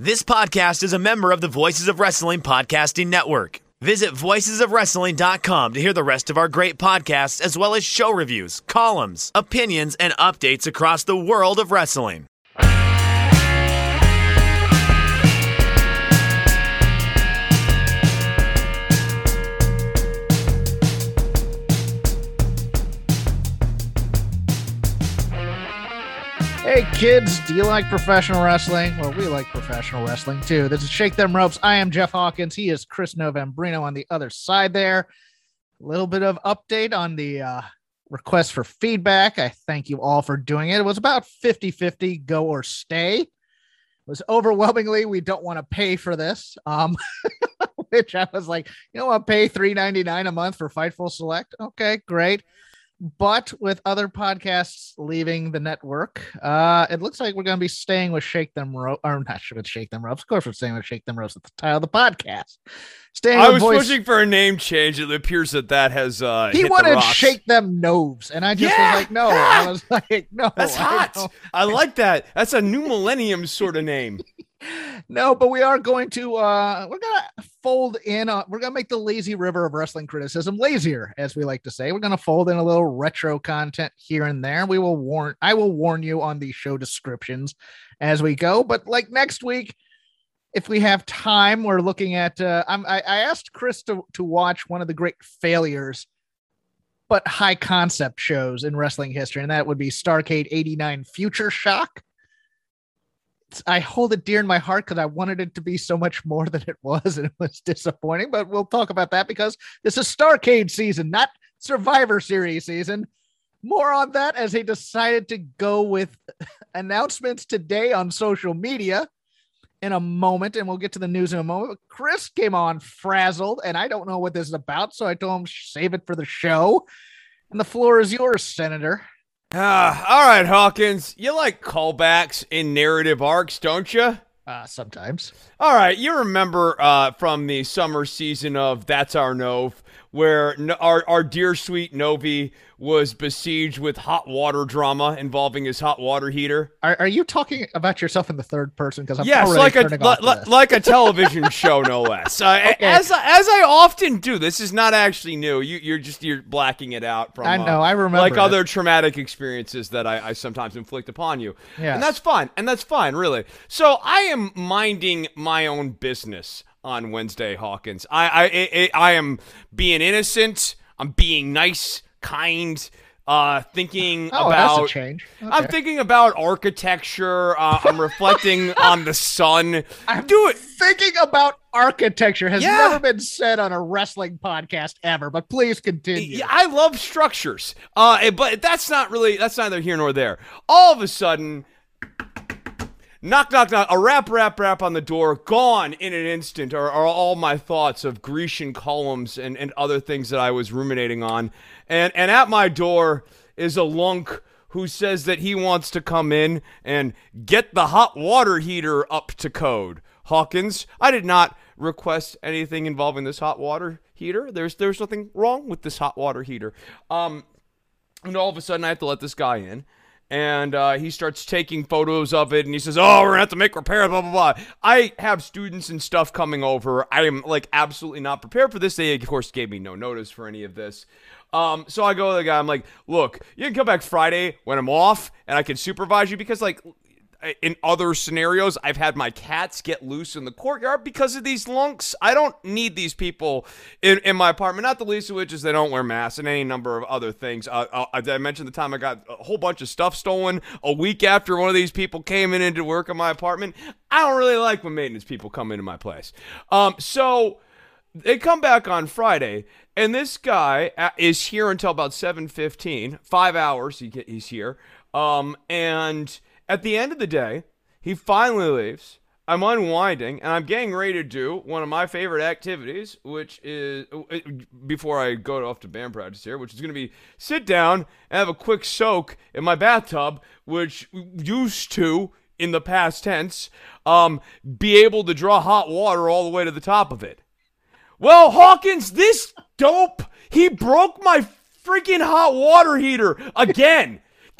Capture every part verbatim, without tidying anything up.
This podcast is a member of the Voices of Wrestling Podcasting Network. Visit voices of wrestling dot com to hear the rest of our great podcasts, as well as show reviews, columns, opinions, and updates across the world of wrestling. Hey kids, do you like professional wrestling? Well, we like professional wrestling too. This is Shake Them Ropes. I am Jeff Hawkins. He is Chris Novembrino on the other side there. A little bit of update on the uh, request for feedback. I thank you all for doing it. It was about fifty-fifty go or stay. It was overwhelmingly, we don't want to pay for this. Um, which I was like, you know what, pay three ninety-nine a month for Fightful Select? Okay, great. But with other podcasts leaving the network, uh, it looks like we're going to be staying with Shake Them Ropes, or not with Shake Them Ropes. Of course, we're staying with Shake Them Ropes at the title of the podcast. Staying I with was voice- pushing for a name change. It appears that that has uh, He hit wanted the rocks. Shake Them Noves, and I just Yeah, was like, no. yeah. I was like, no. That's I hot. don't- I like that. That's a new millennium sort of name. No, but we are going to, uh, we're going to fold in, uh, we're going to make the lazy river of wrestling criticism lazier, as we like to say. We're going to fold in a little retro content here and there. We will warn, I will warn you on the show descriptions as we go. But like next week, if we have time, we're looking at, uh, I'm, I, I asked Chris to, to watch one of the great failures, but high concept shows in wrestling history. And that would be Starrcade eighty-nine Future Shock. I hold it dear in my heart because I wanted it to be so much more than it was, and it was disappointing, but we'll talk about that because this is Starrcade season, not Survivor Series season. More on that as they decided to go with announcements today on social media in a moment, and we'll get to the news in a moment. But Chris came on frazzled, and I don't know what this is about, so I told him save it for the show. And the floor is yours, Senator. Ah, all right, Hawkins. You like callbacks in narrative arcs, don't you? Uh, sometimes. All right, you remember uh, from the summer season of That's Our Nove, where no- our, our dear sweet Novi was besieged with hot water drama involving his hot water heater. Are, are you talking about yourself in the third person? Because I'm Yes, already like a turning li- off li- this. like a television show, no less. Uh, Okay. As as I often do. This is not actually new. You, you're just you're blacking it out from. I know, uh, I remember like it. other traumatic experiences that I, I sometimes inflict upon you. Yes. And that's fine. And that's fine, really. So I am minding my own business on Wednesday, Hawkins. I I I, I am being innocent. I'm being nice, kind. Uh, thinking Oh, about that's a change. I'm Okay. thinking about architecture. Uh, I'm reflecting on the sun. I'm Do it. Thinking about architecture has Yeah. never been said on a wrestling podcast ever, but please continue. Yeah, I love structures. Uh, but that's not really, that's neither here nor there. All of a sudden, knock, knock, knock, a rap, rap, rap on the door, gone in an instant are, are all my thoughts of Grecian columns and, and other things that I was ruminating on. And, and at my door is a lunk who says that he wants to come in and get the hot water heater up to code. Hawkins, I did not request anything involving this hot water heater. There's there's nothing wrong with this hot water heater. Um, and all of a sudden I have to let this guy in. And uh, he starts taking photos of it, and he says, oh, we're going to have to make repairs, blah, blah, blah. I have students and stuff coming over. I am, like, absolutely not prepared for this. They, of course, gave me no notice for any of this. Um, so I go to the guy, I'm like, look, you can come back Friday when I'm off, and I can supervise you, because, like, in other scenarios, I've had my cats get loose in the courtyard because of these lunks. I don't need these people in, in my apartment, not the least of which is they don't wear masks and any number of other things. Uh, uh, I mentioned the time I got a whole bunch of stuff stolen a week after one of these people came in to work in my apartment. I don't really like when maintenance people come into my place. Um, so they come back on Friday, and this guy is here until about seven fifteen, five hours he, he's here, um, and at the end of the day, he finally leaves. I'm unwinding, and I'm getting ready to do one of my favorite activities, which is, before I go off to band practice here, which is going to be sit down and have a quick soak in my bathtub, which used to, in the past tense, um, be able to draw hot water all the way to the top of it. Well, Hawkins, this dope, he broke my freaking hot water heater again.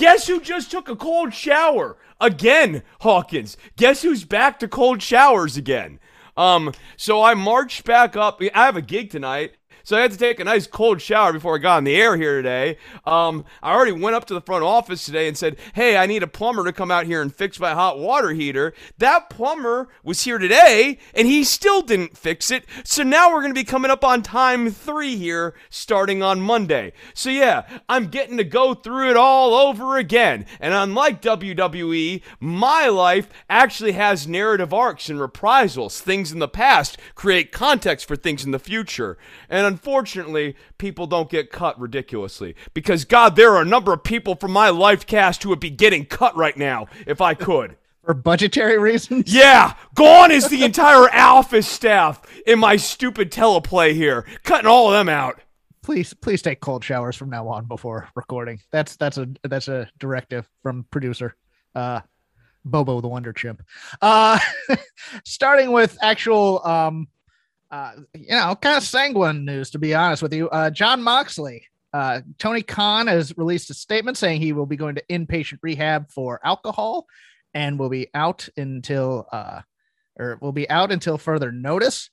Guess who just took a cold shower? Again, Hawkins. Guess who's back to cold showers again? Um, so I marched back up. I have a gig tonight. So I had to take a nice cold shower before I got on the air here today. Um, I already went up to the front office today and said, hey, I need a plumber to come out here and fix my hot water heater. That plumber was here today, and he still didn't fix it. So now we're going to be coming up on time three here, starting on Monday. So yeah, I'm getting to go through it all over again. And unlike W W E, my life actually has narrative arcs and reprisals. Things in the past create context for things in the future. And unfortunately, people don't get cut ridiculously. Because, God, there are a number of people from my life cast who would be getting cut right now if I could. For budgetary reasons? Yeah! Gone is the entire Alpha staff in my stupid teleplay here. Cutting all of them out. Please, please take cold showers from now on before recording. That's that's a that's a directive from producer uh, Bobo the Wonder Chimp. Uh, starting with actual... Um, Uh, you know, kind of sanguine news, to be honest with you. Uh, Jon Moxley, uh, Tony Khan has released a statement saying he will be going to inpatient rehab for alcohol and will be out until, uh, or will be out until further notice.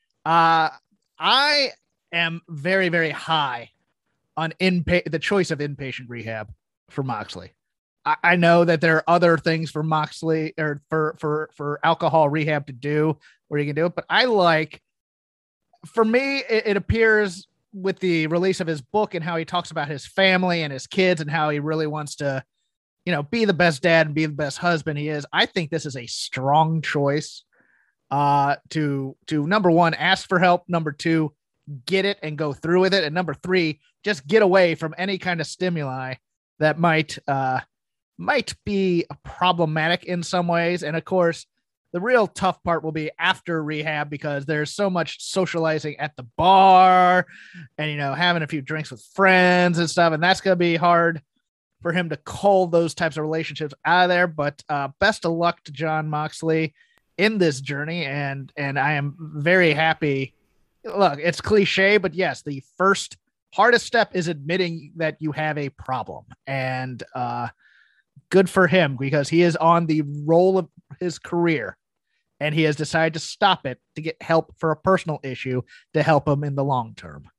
Uh, I am very, very high on inpa- the choice of inpatient rehab for Moxley. I, I know that there are other things for Moxley or for, for, for alcohol rehab to do where you can do it, but I like, for me, it, it appears with the release of his book and how he talks about his family and his kids and how he really wants to, you know, be the best dad and be the best husband he is. I think this is a strong choice uh, to, to number one, ask for help. Number two, get it and go through with it. And number three, just get away from any kind of stimuli that might, uh, might be problematic in some ways. And of course, the real tough part will be after rehab because there's so much socializing at the bar and, you know, having a few drinks with friends and stuff. And that's going to be hard for him to cull those types of relationships out of there. But uh, best of luck to Jon Moxley in this journey. And, and I am very happy. Look, it's cliche, but yes, the first hardest step is admitting that you have a problem. And uh, good for him because he is on the roll of his career and he has decided to stop it to get help for a personal issue to help him in the long term.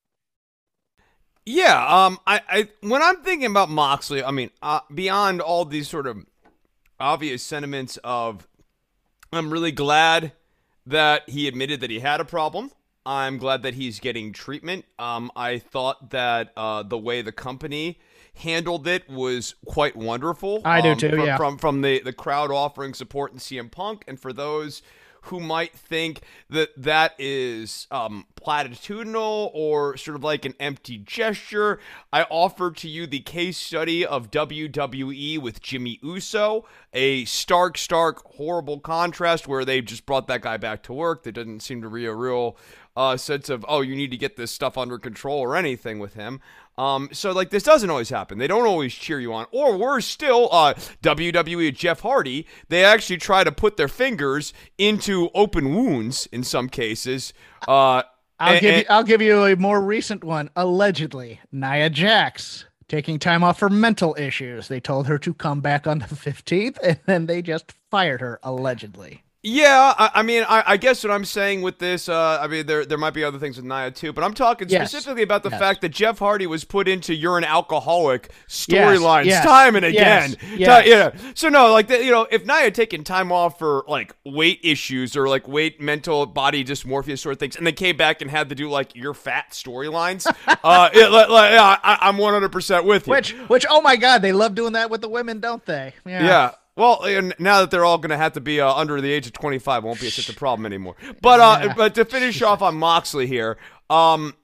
Yeah. Um, I, I, when I'm thinking about Moxley, I mean, uh, beyond all these sort of obvious sentiments of, I'm really glad that he admitted that he had a problem. I'm glad that he's getting treatment. Um, I thought that, uh, the way the company handled it was quite wonderful. I do um, too, from, yeah. From, from the, the crowd offering support in C M Punk. And for those who might think that that is um, platitudinal or sort of like an empty gesture, I offer to you the case study of W W E with Jimmy Uso, a stark, stark, horrible contrast where they just brought that guy back to work. There didn't seem to be a real uh, sense of, oh, you need to get this stuff under control or anything with him. Um, so like this doesn't always happen. They don't always cheer you on. Or worse still, uh, W W E Jeff Hardy, they actually try to put their fingers into open wounds in some cases. Uh, I'll and, give you, and, I'll give you a more recent one. Allegedly, Nia Jax taking time off for mental issues. They told her to come back on the fifteenth and then they just fired her allegedly. Yeah, I, I mean, I, I guess what I'm saying with this, uh, I mean, there there might be other things with Nia too, but I'm talking yes. specifically about the yes. fact that Jeff Hardy was put into you're an alcoholic storylines yes. yes. time and again. Yes. Yes. Yeah. So no, like the, you know, if Nia had taken time off for like weight issues or like weight, mental, body dysmorphia sort of things, and then came back and had to do like you're fat storylines, uh, it, like, like, yeah, I, I'm one hundred percent with you. Which, which, oh my God, they love doing that with the women, don't they? Yeah. yeah. Well, and now that they're all going to have to be uh, under the age of twenty-five, it won't be such a problem anymore. But uh, yeah. but to finish off on Moxley here, um,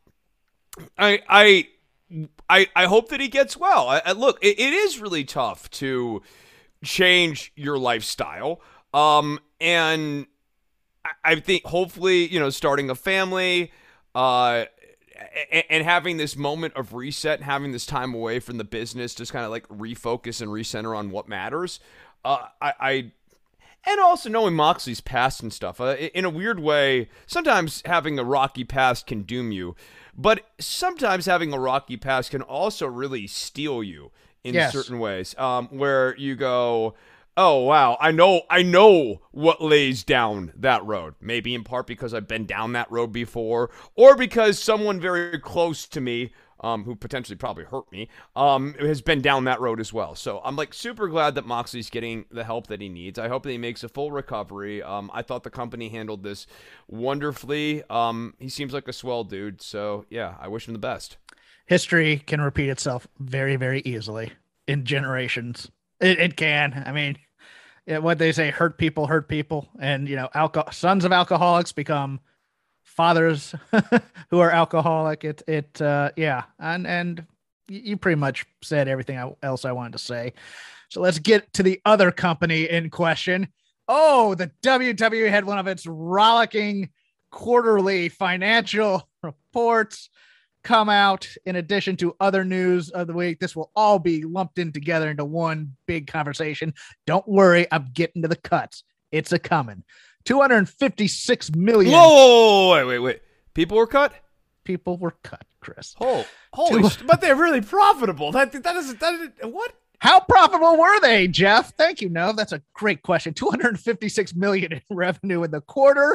I I I I hope that he gets well. I, I, look, it, it is really tough to change your lifestyle, um, and I, I think hopefully you know starting a family, uh. And having this moment of reset, and having this time away from the business, just kind of like refocus and recenter on what matters. Uh, I, I, and also knowing Moxley's past and stuff. Uh, in a weird way, sometimes having a rocky past can doom you, but sometimes having a rocky past can also really steel you in Yes. certain ways, um, where you go, oh wow, I know, I know what lays down that road. Maybe in part because I've been down that road before, or because someone very close to me, um, who potentially probably hurt me, um, has been down that road as well. So I'm like super glad that Moxley's getting the help that he needs. I hope that he makes a full recovery. Um, I thought the company handled this wonderfully. Um, he seems like a swell dude. So yeah, I wish him the best. History can repeat itself very, very easily in generations. It, it can. I mean, yeah, what they say, hurt people hurt people. And, you know, alcohol, sons of alcoholics become fathers who are alcoholic. It, it, uh, yeah. And, and you pretty much said everything else I wanted to say. So let's get to the other company in question. Oh, the W W E had one of its rollicking quarterly financial reports come out. In addition to other news of the week, this will all be lumped in together into one big conversation. Don't worry, I'm getting to the cuts. It's a coming. two hundred fifty-six million. Whoa, wait, wait, wait. People were cut? People were cut, Chris. Oh, holy sh- but they're really profitable. That that is that is what? How profitable were they, Jeff? Thank you, No. That's a great question. two hundred fifty-six million in revenue in the quarter.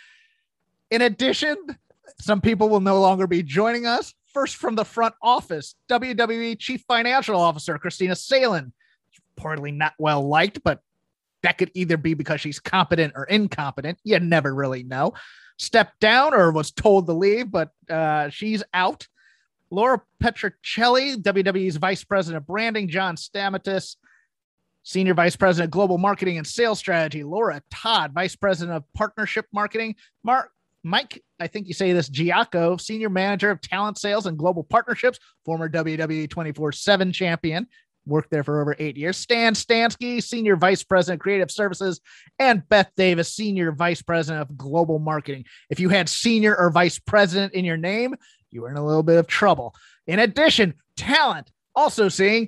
In addition, some people will no longer be joining us. First from the front office, W W E Chief Financial Officer Christina Salen, reportedly not well liked, but that could either be because she's competent or incompetent. You never really know. Stepped down or was told to leave, but uh, she's out. Laura Petrocelli, W W E's Vice President of Branding. John Stamatis, Senior Vice President of Global Marketing and Sales Strategy. Laura Todd, Vice President of Partnership Marketing. Mark Mike, I think you say this, Giacco, Senior Manager of Talent Sales and Global Partnerships, former W W E twenty-four seven champion, worked there for over eight years. Stan Stansky, Senior Vice President, Creative Services, and Beth Davis, Senior Vice President of Global Marketing. If you had Senior or Vice President in your name, you were in a little bit of trouble. In addition, talent also seeing,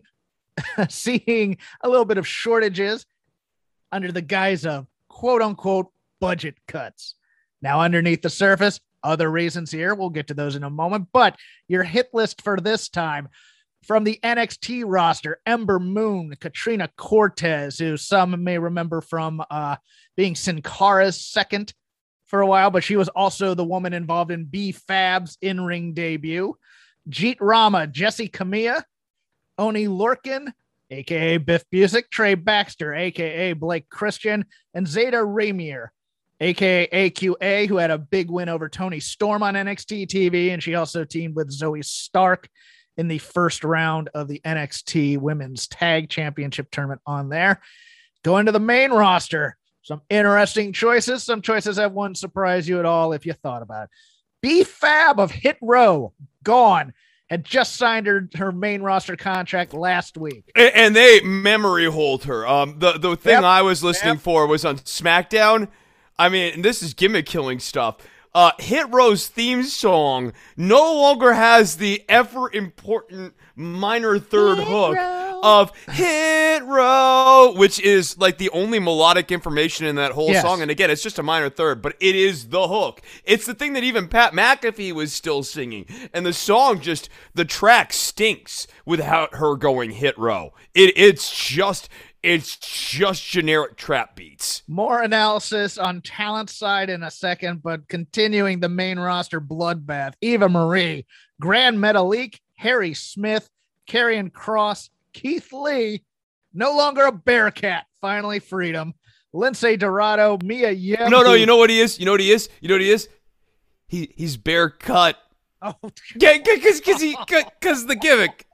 seeing a little bit of shortages under the guise of quote unquote budget cuts. Now, underneath the surface, other reasons here. We'll get to those in a moment. But your hit list for this time from the N X T roster, Ember Moon, Katrina Cortez, who some may remember from uh, being Sin Cara's second for a while, but she was also the woman involved in B-Fab's in-ring debut. Jeet Rama, Jesse Camilla, Oni Lorcan, a k a. Biff Busick, Trey Baxter, a k a. Blake Christian, and Zeta Ramier, a k a. A Q A, who had a big win over Tony Storm on N X T T V, and she also teamed with Zoe Stark in the first round of the N X T Women's Tag Championship tournament on there. Going to the main roster, some interesting choices. Some choices that wouldn't surprise you at all if you thought about it. B-Fab of Hit Row, gone. Had just signed her, her main roster contract last week. And, and they memory hold her. Um, the, the thing Yep. I was listening Yep. for was on SmackDown. I mean, and this is gimmick killing stuff. Uh, Hit Row's theme song no longer has the ever important minor third Hit hook Row. of Hit Row, which is like the only melodic information in that whole Yes. song. And again, it's just a minor third, but it is the hook. It's the thing that even Pat McAfee was still singing. And the song just, the track stinks without her going Hit Row. It, it's just... It's just generic trap beats. More analysis on talent side in a second, but continuing the main roster bloodbath. Eva Marie, Grand Metalik, Harry Smith, Karrion Kross, Keith Lee, no longer a Bearcat, finally freedom. Lindsay Dorado, Mia Yim. No, no, you know what he is? You know what he is? You know what he is? He he's bare cut. Oh, Yeah, cause, cause he, cause the gimmick.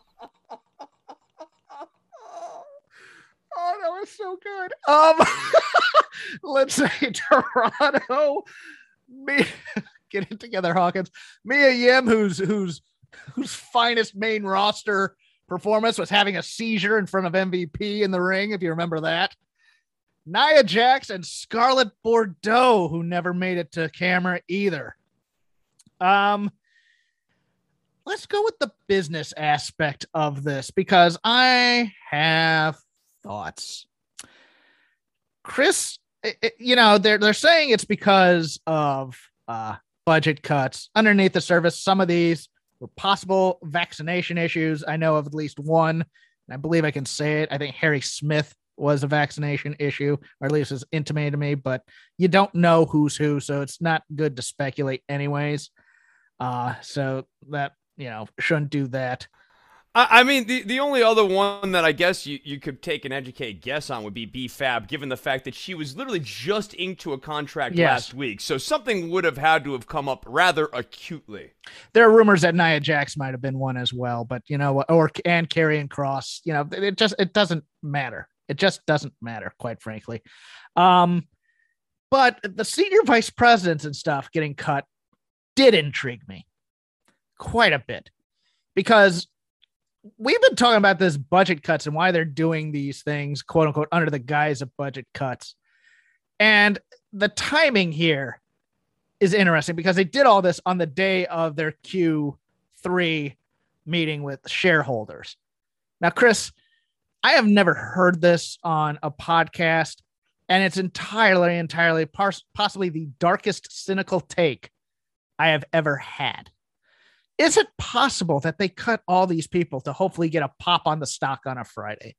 Oh, that was so good. Um, let's say Toronto. Me, get it together, Hawkins. Mia Yim, who's who's whose finest main roster performance was having a seizure in front of M V P in the ring, if you remember that. Nia Jax and Scarlett Bordeaux, who never made it to camera either. Um, let's go with the business aspect of this because I have thoughts. Chris, it, it, you know, they're they're saying it's because of uh, budget cuts. Underneath the surface, some of these were possible vaccination issues. I know of at least one and I believe I can say it. I think Harry Smith was a vaccination issue, or at least it's intimated to me, but you don't know who's who, so it's not good to speculate anyways. Uh, so that, you know, shouldn't do that. I mean, the, the only other one that I guess you, you could take an educated guess on would be B-Fab, given the fact that she was literally just inked to a contract yes. last week. So something would have had to have come up rather acutely. There are rumors that Nia Jax might have been one as well, but, you know, or and Karrion Kross, you know, it just, it doesn't matter. It just doesn't matter, quite frankly. Um, but the senior vice presidents and stuff getting cut did intrigue me quite a bit, because we've been talking about this budget cuts and why they're doing these things, quote unquote, under the guise of budget cuts. And the timing here is interesting because they did all this on the day of their Q three meeting with shareholders. Now, Chris, I have never heard this on a podcast, and it's entirely, entirely pars- possibly the darkest cynical take I have ever had. Is it possible that they cut all these people to hopefully get a pop on the stock on a Friday?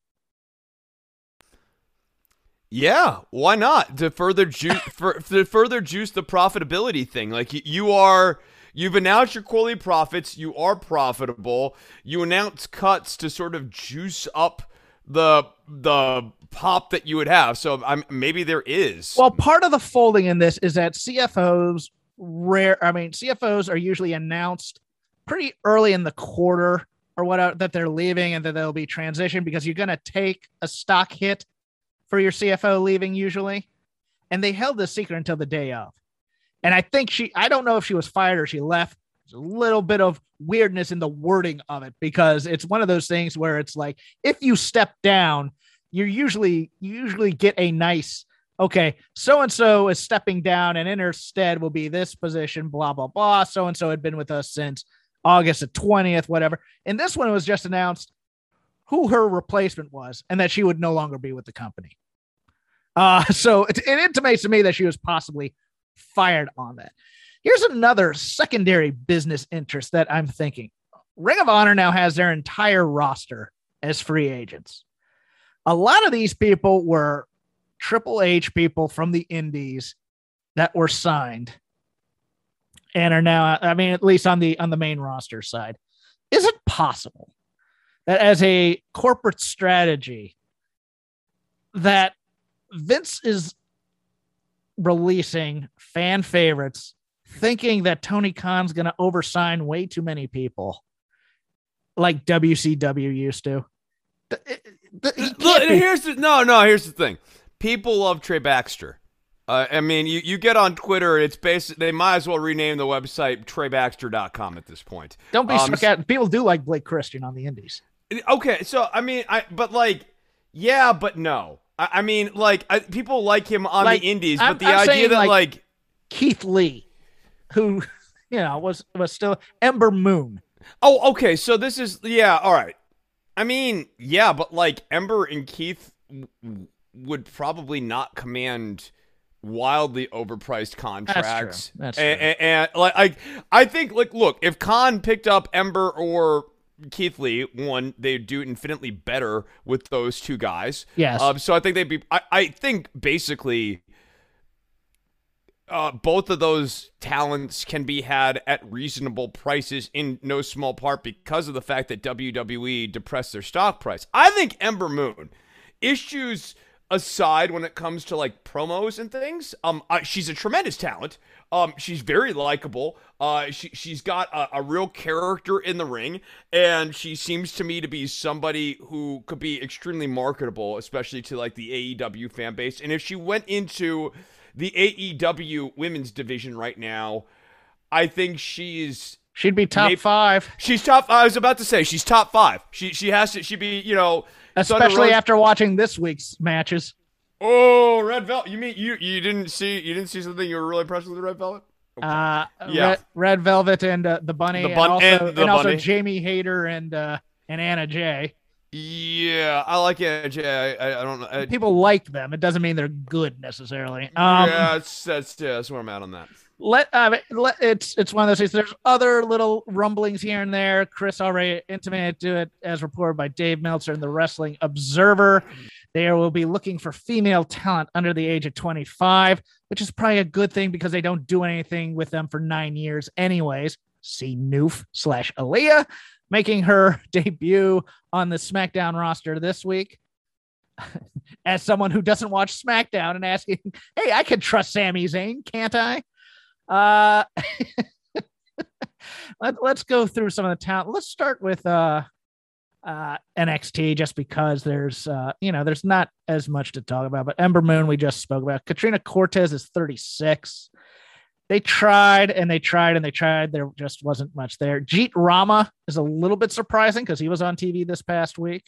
Yeah, why not? To further juice, for, to further juice the profitability thing. Like you, you are, you've announced your quarterly profits. You are profitable. You announce cuts to sort of juice up the the pop that you would have. So I'm maybe there is. Well, part of the folding in this is that C F Os rare. I mean, C F Os are usually announced pretty early in the quarter or whatever that they're leaving, and that they'll be transitioned, because you're going to take a stock hit for your C F O leaving usually. And they held this secret until the day of. And I think she, I don't know if she was fired or she left. There's a little bit of weirdness in the wording of it, because it's one of those things where it's like, if you step down, you're usually, you usually get a nice, okay, so-and-so is stepping down and in her stead will be this position, blah, blah, blah. So-and-so had been with us since August the twentieth, whatever. And this one was just announced who her replacement was and that she would no longer be with the company. Uh, so it, it intimates to me that she was possibly fired on that. Here's another secondary business interest that I'm thinking. Ring of Honor now has their entire roster as free agents. A lot of these people were Triple H people from the indies that were signed and are now, I mean, at least on the on the main roster side. Is it possible that as a corporate strategy that Vince is releasing fan favorites, thinking that Tony Khan's going to oversign way too many people like W C W used to? Look, here's the, no, no, here's the thing. People love Trey Baxter. Uh, I mean, you, you get on Twitter, it's basically, they might as well rename the website Trey Baxter dot com at this point. Don't be um, sarcastic. People do like Blake Christian on the indies. Okay, so, I mean, I but like, yeah, but no. I, I mean, like, I, people like him on like, the indies, I'm, but the I'm idea that, like, like... Keith Lee, who, you know, was, was still Ember Moon. Oh, okay, so this is, yeah, all right. I mean, yeah, but, like, Ember and Keith w- would probably not command wildly overpriced contracts. That's true. That's and, true. And, and like, I, I think, like, look, if Khan picked up Ember or Keith Lee, one, they'd do infinitely better with those two guys. Yes. Um, so I think they'd be. I, I think basically, uh, both of those talents can be had at reasonable prices, in no small part because of the fact that W W E depressed their stock price. I think Ember Moon, issues aside when it comes to like promos and things, um, uh, she's a tremendous talent. Um, she's very likable. Uh, she she's got a, a real character in the ring, and she seems to me to be somebody who could be extremely marketable, especially to like the A E W fan base. And if she went into the A E W women's division right now, I think she's she'd be top maybe, five. She's top. I was about to say she's top five. She she has to. She'd be you know. Especially after watching this week's matches. Oh, Red Velvet! You mean you you didn't see you didn't see something you were really impressed with the Red Velvet? Okay. Uh, yeah, Red, Red Velvet and uh, the Bunny, the bun- and also, and, the and also bunny. Jamie Hayter and uh, and Anna Jay. Yeah, I like Anna Jay. I, I, I don't know. I, People like them. It doesn't mean they're good necessarily. Um, yeah, that's that's yeah, that's where I'm at on that. let, uh, let it's it's one of those things. There's other little rumblings here and there. Chris already intimated to it, as reported by Dave Meltzer in the Wrestling Observer. They will be looking for female talent under the age of twenty-five, which is probably a good thing because they don't do anything with them for nine years anyways. See Noof slash Aaliyah making her debut on the SmackDown roster this week. As someone who doesn't watch SmackDown and asking, hey, I can trust Sami Zayn, can't I? Uh, let, let's go through some of the talent. Let's start with uh, uh, N X T, just because there's, uh, you know, there's not as much to talk about. But Ember Moon, we just spoke about. Katrina Cortez is thirty-six. They tried and they tried and they tried. There just wasn't much there. Jeet Rama is a little bit surprising because he was on T V this past week.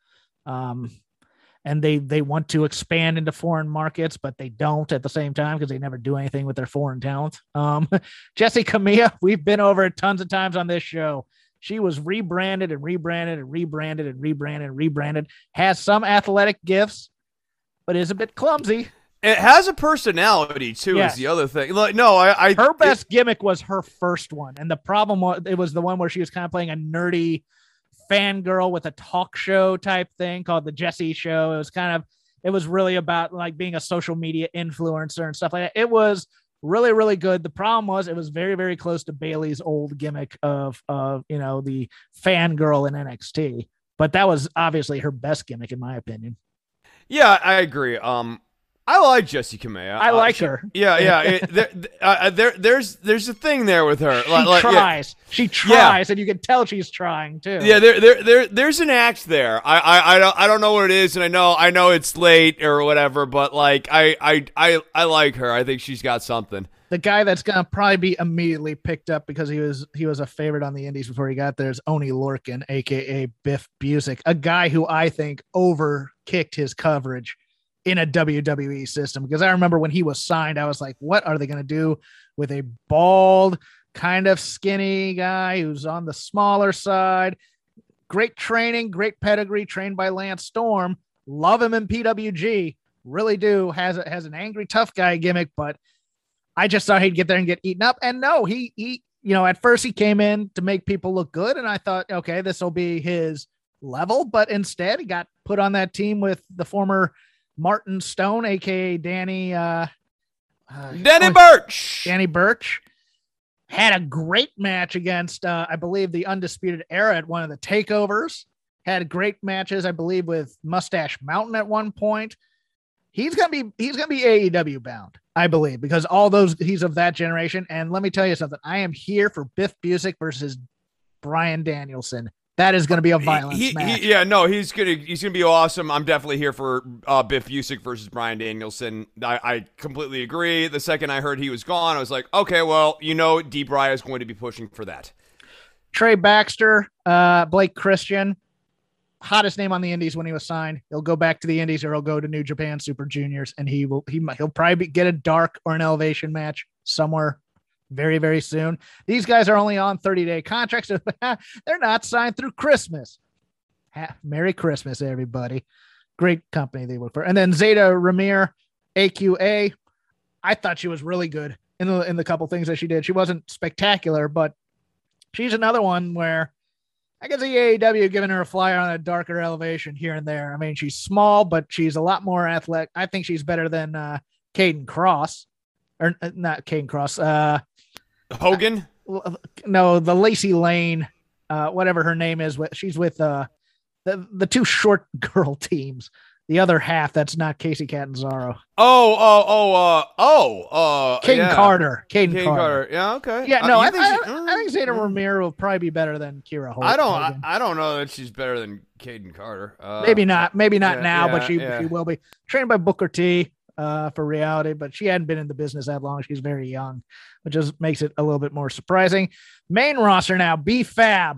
Um, and they they want to expand into foreign markets, but they don't at the same time because they never do anything with their foreign talent. Um, Jessie Kamea, we've been over it tons of times on this show. She was rebranded and rebranded and rebranded and rebranded and rebranded. Has some athletic gifts, but is a bit clumsy. It has a personality too. Yes. Is the other thing. Like, no, I, I her best it, gimmick was her first one, and the problem was it was the one where she was kind of playing a nerdy fangirl with a talk show type thing called the Jessie Show. It was kind of, it was really about like being a social media influencer and stuff like that. It was really, really good. The problem was it was very, very close to Bayley's old gimmick of, of, you know, the fangirl in N X T, but that was obviously her best gimmick in my opinion. Yeah, I agree. Um, I like Jessie Kamea. I like uh, she, her. Yeah, yeah. It, there, uh, there, there's, there's a thing there with her. She like, tries. Yeah. She tries, yeah. And you can tell she's trying too. Yeah, there, there, there, there's an act there. I, I, I don't, I don't know what it is, and I know, I know it's late or whatever, but like, I, I, I, I like her. I think she's got something. The guy that's gonna probably be immediately picked up because he was, he was a favorite on the Indies before he got there is Oney Lorcan, aka Biff Busick, a guy who I think over kicked his coverage in a W W E system, because I remember when he was signed, I was like, what are they going to do with a bald, kind of skinny guy who's on the smaller side? Great training, great pedigree, trained by Lance Storm. Love him in P W G. Really do. Has a, has an angry tough guy gimmick, but I just thought he'd get there and get eaten up. And no, he, he, you know, at first he came in to make people look good. And I thought, okay, this will be his level, but instead he got put on that team with the former Martin Stone, aka Danny uh, uh Danny Burch. Danny Burch had a great match against uh, I believe the Undisputed Era at one of the takeovers. Had great matches, I believe, with Mustache Mountain at one point. He's gonna be he's gonna be A E W bound, I believe, because all those he's of that generation. And let me tell you something, I am here for Biff Busick versus Bryan Danielson. That is going to be a violence he, match. He, yeah, no, he's gonna he's gonna be awesome. I'm definitely here for uh, Biff Busick versus Bryan Danielson. I, I completely agree. The second I heard he was gone, I was like, okay, well, you know, D-Bry is going to be pushing for that. Trey Baxter, uh, Blake Christian, hottest name on the Indies when he was signed. He'll go back to the Indies or he'll go to New Japan Super Juniors, and he will he he'll probably be, get a dark or an elevation match somewhere very, very soon. These guys are only on thirty-day contracts. So they're not signed through Christmas. Ha- Merry Christmas, everybody. Great company they work for. And then Zeta Ramir, A Q A. I thought she was really good in the in the couple things that she did. She wasn't spectacular, but she's another one where I can see A E W giving her a flyer on a darker elevation here and there. I mean, she's small, but she's a lot more athletic. I think she's better than uh, Caden Cross. Or uh, not Caden Cross. Uh, Hogan? Uh, no, the Lacey Lane, uh, whatever her name is. She's with uh, the, the two short girl teams. The other half, that's not Casey Catanzaro. Oh, oh, oh, uh, oh, uh, Caden yeah. Carter. Caden Caden Carter. Carter. Yeah, okay. Yeah, no, uh, I, think I, she, I, I think Zeta uh, Ramiro will probably be better than Kira Hogan. I don't, I, I don't know that she's better than Caden Carter. Uh, maybe not, maybe not yeah, now, yeah, but she yeah. she will be. Trained by Booker T uh, for Reality, but she hadn't been in the business that long. She's very young, which just makes it a little bit more surprising. Main roster now, B-Fab.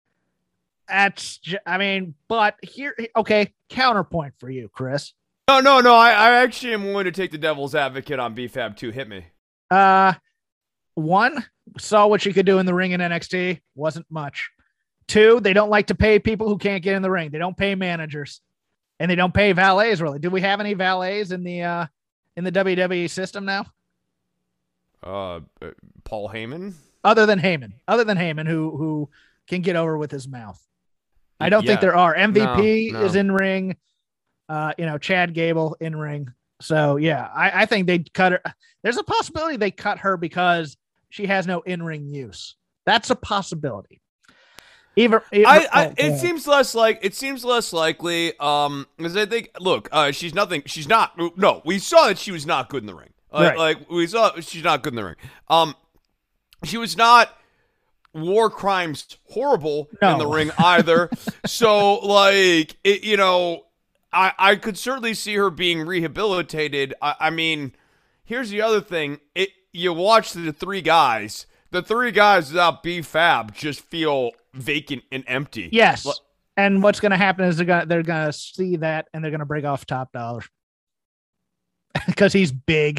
That's, I mean, but here, okay, counterpoint for you, Chris. No, no, no. I, I actually am willing to take the devil's advocate on B-Fab too. Hit me. Uh, one, saw what she could do in the ring in N X T. Wasn't much. Two, they don't like to pay people who can't get in the ring. They don't pay managers. And they don't pay valets, really. Do we have any valets in the uh, in the W W E system now? Uh, uh, Paul Heyman. Other than Heyman, other than Heyman, who who can get over with his mouth. I don't Yeah. think there are. M V P No, no. is in ring. Uh, you know, Chad Gable in ring. So yeah, I, I think they'd cut her. There's a possibility they cut her because she has no in ring use. That's a possibility. Even, even I, I oh, it yeah. seems less like it seems less likely. Um, because I think, look, uh, she's nothing. She's not. No, we saw that she was not good in the ring. Uh, Right. Like we saw, she's not good in the ring. Um, she was not war crimes horrible No. in the ring either. So, like, it, you know, I I could certainly see her being rehabilitated. I, I mean, here's the other thing. It you watch the three guys. The three guys without B-Fab just feel vacant and empty. Yes. Well- And what's going to happen is they're going to they're going to see that and they're going to break off Top Dollar because he's big.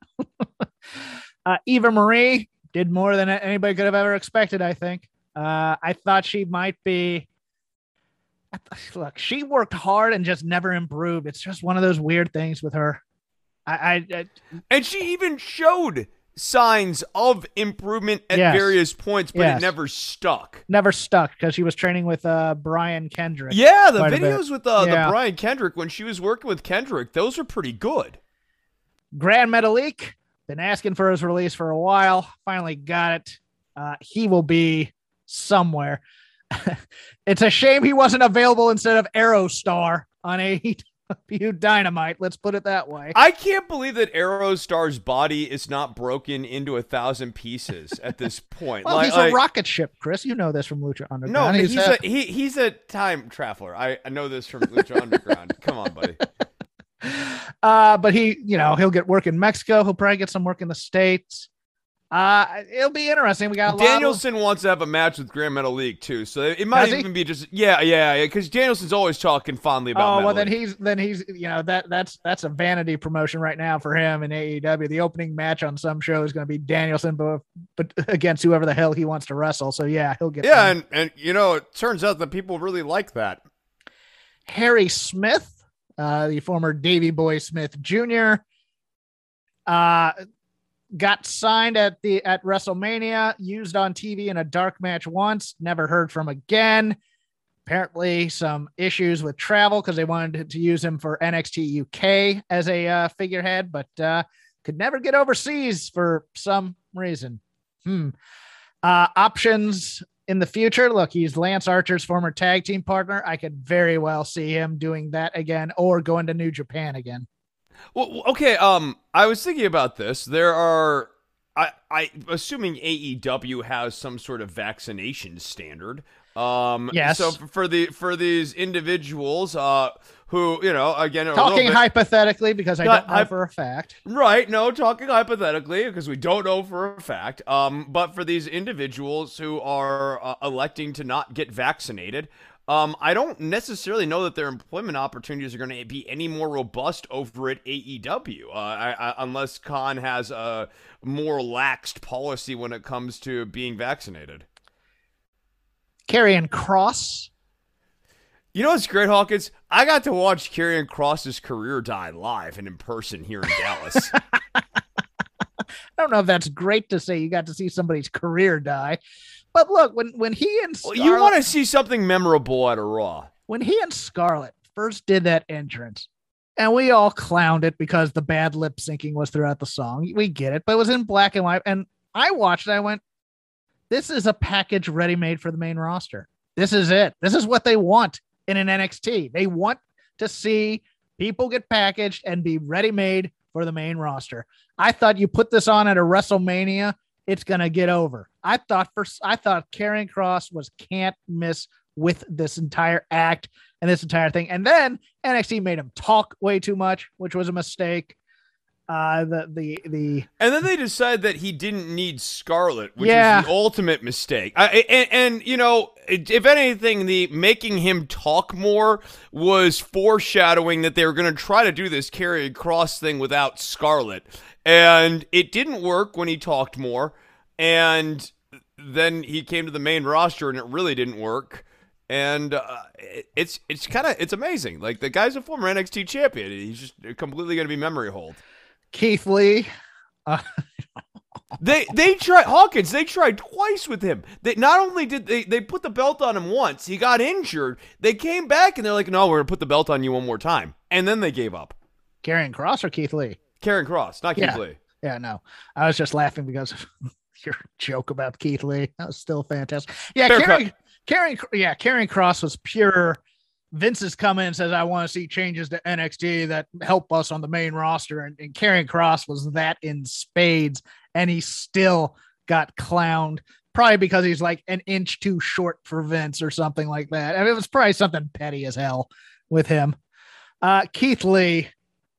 uh, Eva Marie did more than anybody could have ever expected. I think. Uh, I thought she might be. Look, she worked hard and just never improved. It's just one of those weird things with her. I, I, I And she even showed signs of improvement at Yes. various points, but Yes. it never stuck. never stuck because she was training with uh, Brian Kendrick. Yeah, the Quite a bit. videos with uh, Yeah. the Brian Kendrick when she was working with Kendrick, those are pretty good. Grand Metalik, been asking for his release for a while. Finally got it. Uh, he will be somewhere. It's a shame he wasn't available instead of Aerostar on A E W Dynamite. Let's put it that way. I can't believe that Aerostar's body is not broken into a thousand pieces at this point. Well, Like- he's like- a rocket ship, Chris. You know this from Lucha Underground. No, but he's, uh, a he, he's a time traveler. I, I know this from Lucha Underground. Come on, buddy. uh, but he, you know, he'll get work in Mexico. He'll probably get some work in the States. Uh, it'll be interesting. We got a lot of- Danielson wants to have a match with Grand Metal League too, so it might Does he? even be just yeah, yeah, yeah. Because Danielson's always talking fondly about. Oh Metal well, then League. he's then he's you know that that's that's a vanity promotion right now for him in A E W. The opening match on some show is going to be Danielson, but but against whoever the hell he wants to wrestle. So yeah, he'll get yeah, that. and and you know it turns out that people really like that. Harry Smith, uh, the former Davy Boy Smith Junior, uh, got signed at the at WrestleMania, used on T V in a dark match once, never heard from again. Apparently some issues with travel because they wanted to use him for N X T U K as a uh, figurehead, but uh, could never get overseas for some reason. Hmm. Uh, options in the future. Look, he's Lance Archer's former tag team partner. I could very well see him doing that again or going to New Japan again. Well, okay. Um, I was thinking about this. There are, I, I, assuming A E W has some sort of vaccination standard. Um, Yes. So for, for the for these individuals, uh, who you know, again, a little Talking bit- hypothetically, because I Not don't know hyp- for a fact. Right, no, talking hypothetically because we don't know for a fact. Um, but for these individuals who are uh, electing to not get vaccinated, um, I don't necessarily know that their employment opportunities are going to be any more robust over at A E W, uh, I, I, unless Khan has a more laxed policy when it comes to being vaccinated. Karrion Kross. You know what's great, Hawkins? I got to watch Karrion Kross's career die live and in person here in Dallas. I don't know if that's great to say. You got to see somebody's career die, but look, when when he and Well, Scarlett, you want to see something memorable at a Raw. when he and Scarlett first did that entrance, and we all clowned it because the bad lip syncing was throughout the song. We get it, but it was in black and white, and I watched it. I went, "This is a package ready made for the main roster. This is it. This is what they want in an N X T. They want to see people get packaged and be ready made for the main roster." I thought you put this on at a WrestleMania, it's gonna get over. I thought first, I thought Karrion Kross was can't miss with this entire act and this entire thing, and then N X T made him talk way too much, which was a mistake. Uh, the the the And then they decided that he didn't need Scarlet, which Yeah. is the ultimate mistake. I, and, and, you know, if anything, the making him talk more was foreshadowing that they were going to try to do this Karrion Kross thing without Scarlet. And it didn't work when he talked more. And then he came to the main roster and it really didn't work. And uh, it- it's it's kind of it's amazing. Like, the guy's a former N X T champion. He's just completely going to be memory hold. Keith Lee. Uh, They they tried Hawkins. They tried twice with him. They not only did they they put the belt on him once. He got injured. They came back and they're like, no, we're gonna put the belt on you one more time. And then they gave up. Karrion Kross or Keith Lee? Karrion Kross, not Keith yeah. Lee. Yeah, no. I was just laughing because of your joke about Keith Lee. That was still fantastic. Yeah, Karrion, Karrion, yeah, Karrion Kross was pure. Vince has come in and says, I want to see changes to N X T that help us on the main roster. And, and Karrion Kross was that in spades. And he still got clowned, probably because he's like an inch too short for Vince or something like that. I mean, it was probably something petty as hell with him. Uh, Keith Lee,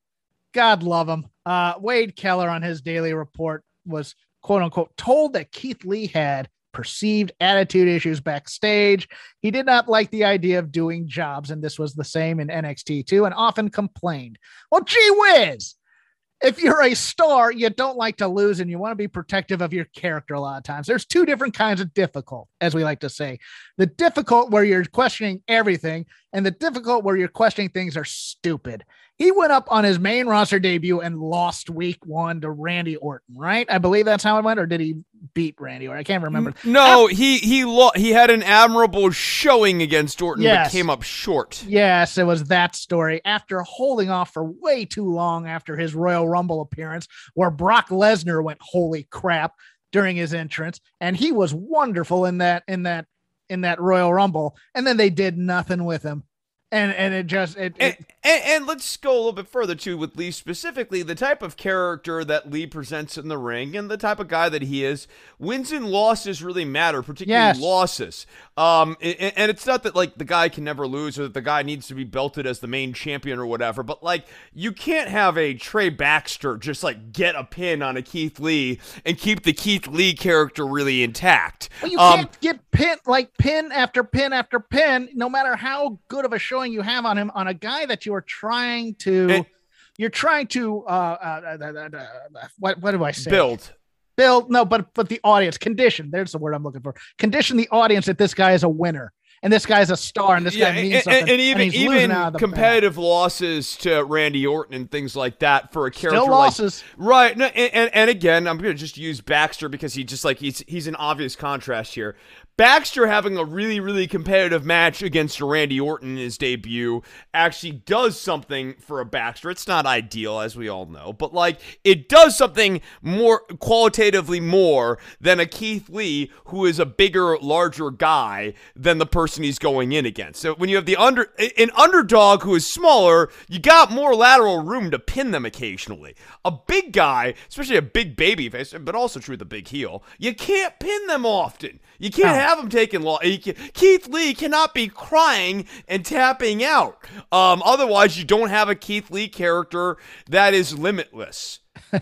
God love him. Uh, Wade Keller on his daily report was, quote unquote, told that Keith Lee had perceived attitude issues backstage. He did not like the idea of doing jobs, and this was the same in N X T too, and often complained. Well, gee whiz! If you're a star, you don't like to lose, and you want to be protective of your character a lot of times. There's two different kinds of difficult, as we like to say. The difficult where you're questioning everything, and the difficult where you're questioning things are stupid. He went up on his main roster debut and lost week one to Randy Orton, right? I believe that's how it went, or did he beat Randy Orton? I can't remember. No, he he lo- he had an admirable showing against Orton, yes. but came up short. Yes, it was that story. After holding off for way too long after his Royal Rumble appearance, where Brock Lesnar went holy crap during his entrance, and he was wonderful in that in that in that Royal Rumble, and then they did nothing with him. And and it just it, and, it and, and let's go a little bit further too with Lee specifically. The type of character that Lee presents in the ring and the type of guy that he is, wins and losses really matter, particularly yes. losses. Um, and, and it's not that like the guy can never lose or that the guy needs to be belted as the main champion or whatever, but like you can't have a Trey Baxter just like get a pin on a Keith Lee and keep the Keith Lee character really intact. Well, you um, can't get pin like pin after pin after pin, no matter how good of a show you have on him, on a guy that you are trying to and, you're trying to uh, uh, uh, uh, uh what what do I say build build no but but the audience condition, there's the word I'm looking for, condition the audience that this guy is a winner and this guy's a star and this yeah, guy means and, something and, and even and even competitive bag. losses to Randy Orton and things like that for a character Still losses. like right no, and, and and again I'm gonna just use Baxter because he just like he's he's an obvious contrast here. Baxter having a really, really competitive match against Randy Orton in his debut actually does something for a Baxter. It's not ideal, as we all know, but like it does something more qualitatively more than a Keith Lee, who is a bigger, larger guy than the person he's going in against. So when you have the under an underdog who is smaller, you got more lateral room to pin them occasionally. A big guy, especially a big baby face, but also true with a big heel, you can't pin them often. You can't no. have him taking long. Keith Lee cannot be crying and tapping out. Um, otherwise, you don't have a Keith Lee character that is limitless.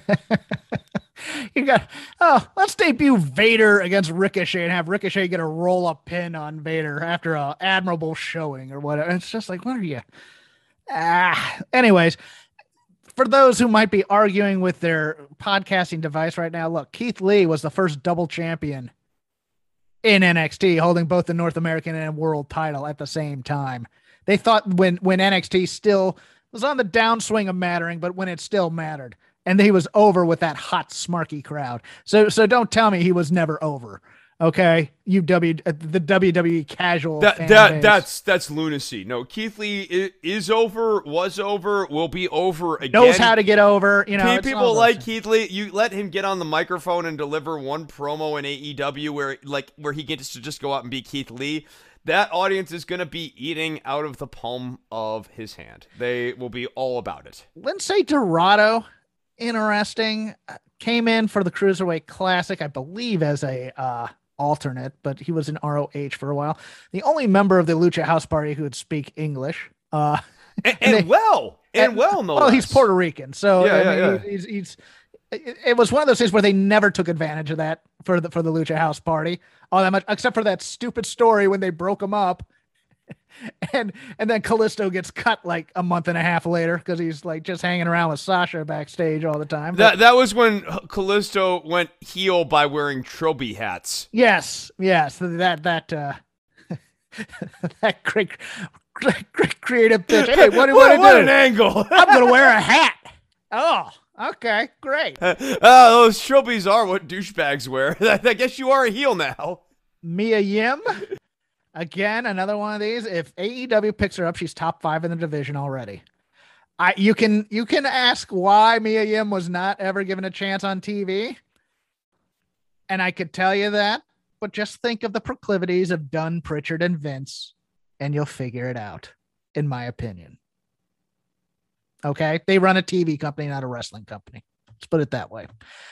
You got oh, let's debut Vader against Ricochet and have Ricochet get a roll up pin on Vader after a admirable showing or whatever. It's just like, what are you? Ah, anyways. For those who might be arguing with their podcasting device right now, look, Keith Lee was the first double champion in N X T, holding both the North American and world title at the same time. They thought when, when N X T still was on the downswing of mattering, but when it still mattered, and he was over with that hot, smarky crowd. So, so don't tell me he was never over. Okay, you W uh, the W W E casual. That fan that base. that's that's lunacy. No, Keith Lee is, is over, was over, will be over again. Knows how to get over. You know, people like Keith Lee. You let him get on the microphone and deliver one promo in A E W where like where he gets to just go out and be Keith Lee. That audience is going to be eating out of the palm of his hand. They will be all about it. Lince Dorado, interesting. Came in for the Cruiserweight Classic, I believe, as a uh, alternate, but he was in R O H for a while. The only member of the Lucha House Party who would speak English. Uh, and, and, and they, well, and, and well, no Well, less. he's Puerto Rican, so yeah, I yeah, mean, yeah. he's, he's, it, it was one of those things where they never took advantage of that for the for the Lucha House Party all that much, except for that stupid story when they broke him up. And and then Kalisto gets cut like a month and a half later because he's like just hanging around with Sasha backstage all the time. But, that that was when Kalisto went heel by wearing trilby hats. Yes, yes, that that uh, that great, great, great creative pitch. Hey, what do you what, want to what do? an angle! I'm gonna wear a hat. Oh, Okay, great. Uh, those trophies are what douchebags wear. I guess you are a heel now. Mia Yim, again, another one of these. If A E W picks her up, she's top five in the division already. I you can you can ask why Mia Yim was not ever given a chance on T V, and I could tell you that. But just think of the proclivities of Dunn, Pritchard, and Vince, and you'll figure it out, in my opinion. Okay? They run a T V company, not a wrestling company. Let's put it that way.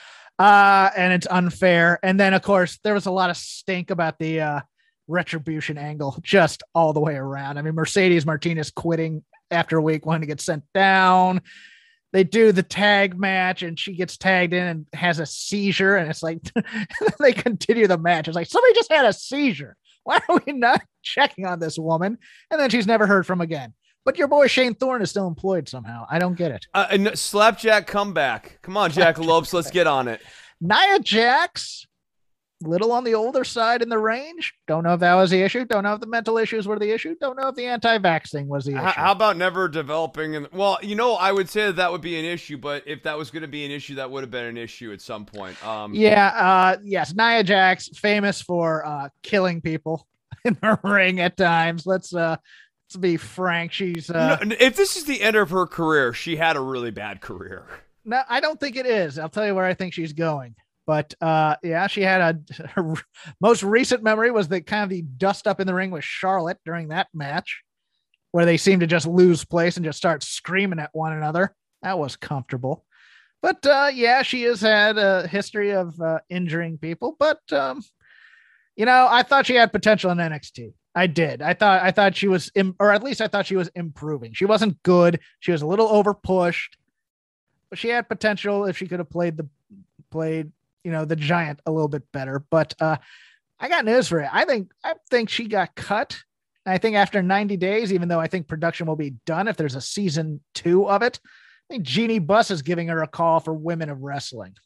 Uh, and it's unfair. And then, of course, there was a lot of stink about the uh, retribution angle just all the way around. I mean, Mercedes Martinez quitting after a week, wanting to get sent down. They do the tag match and she gets tagged in and has a seizure. And it's like, they continue the match. It's like, somebody just had a seizure. Why are we not checking on this woman? And then she's never heard from again. But your boy Shane Thorne is still employed somehow. I don't get it. Uh, and Slapjack comeback. Come on, Jackalopes. Let's get on it. Nia Jax, little on the older side in the range. Don't know if that was the issue. Don't know if the mental issues were the issue. Don't know if the anti-vax thing was the issue. How about never developing? And well, you know, I would say that, that would be an issue, but if that was going to be an issue, that would have been an issue at some point. Um, yeah. Uh, yes. Nia Jax, famous for uh, killing people in the ring at times. Let's, uh, let's be frank. She's, uh, no, if this is the end of her career, she had a really bad career. No, I don't think it is. I'll tell you where I think she's going. But uh, yeah, she had a her most recent memory was the kind of the dust up in the ring with Charlotte during that match, where they seemed to just lose place and just start screaming at one another. That was comfortable. But uh, yeah, she has had a history of uh, injuring people. But um, you know, I thought she had potential in N X T. I did. I thought I thought she was, im- or at least I thought she was improving. She wasn't good. She was a little over pushed. But she had potential if she could have played the played, you know, the giant a little bit better. But uh, I got news for you. I think I think she got cut. I think after ninety days, even though I think production will be done if there's a season two of it, I think Jeannie Buss is giving her a call for Women of Wrestling.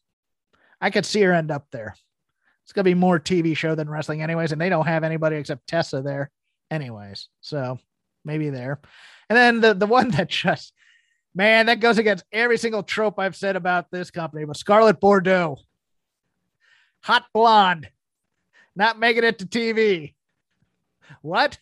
I could see her end up there. It's gonna be more T V show than wrestling, anyways, and they don't have anybody except Tessa there, anyways. So maybe there. And then the the one that just. Man, that goes against every single trope I've said about this company. But Scarlett Bordeaux, hot blonde, not making it to T V. What?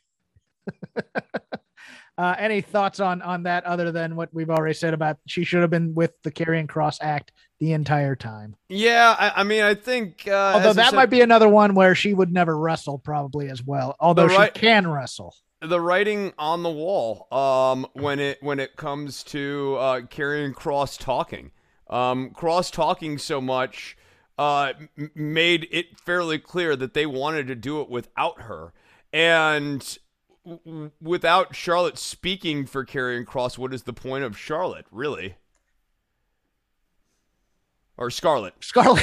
uh, any thoughts on, on that other than what we've already said about she should have been with the Karrion Kross act the entire time? Yeah, I, I mean, I think... Uh, Although that said, might be another one where she would never wrestle probably as well. Although right, she can wrestle. The writing on the wall um, when it when it comes to uh, Karrion Kross talking. Um, Kross talking so much uh, m- made it fairly clear that they wanted to do it without her. And w- without Charlotte speaking for Karrion Kross, what is the point of Charlotte, really? Or Scarlett. Scarlett.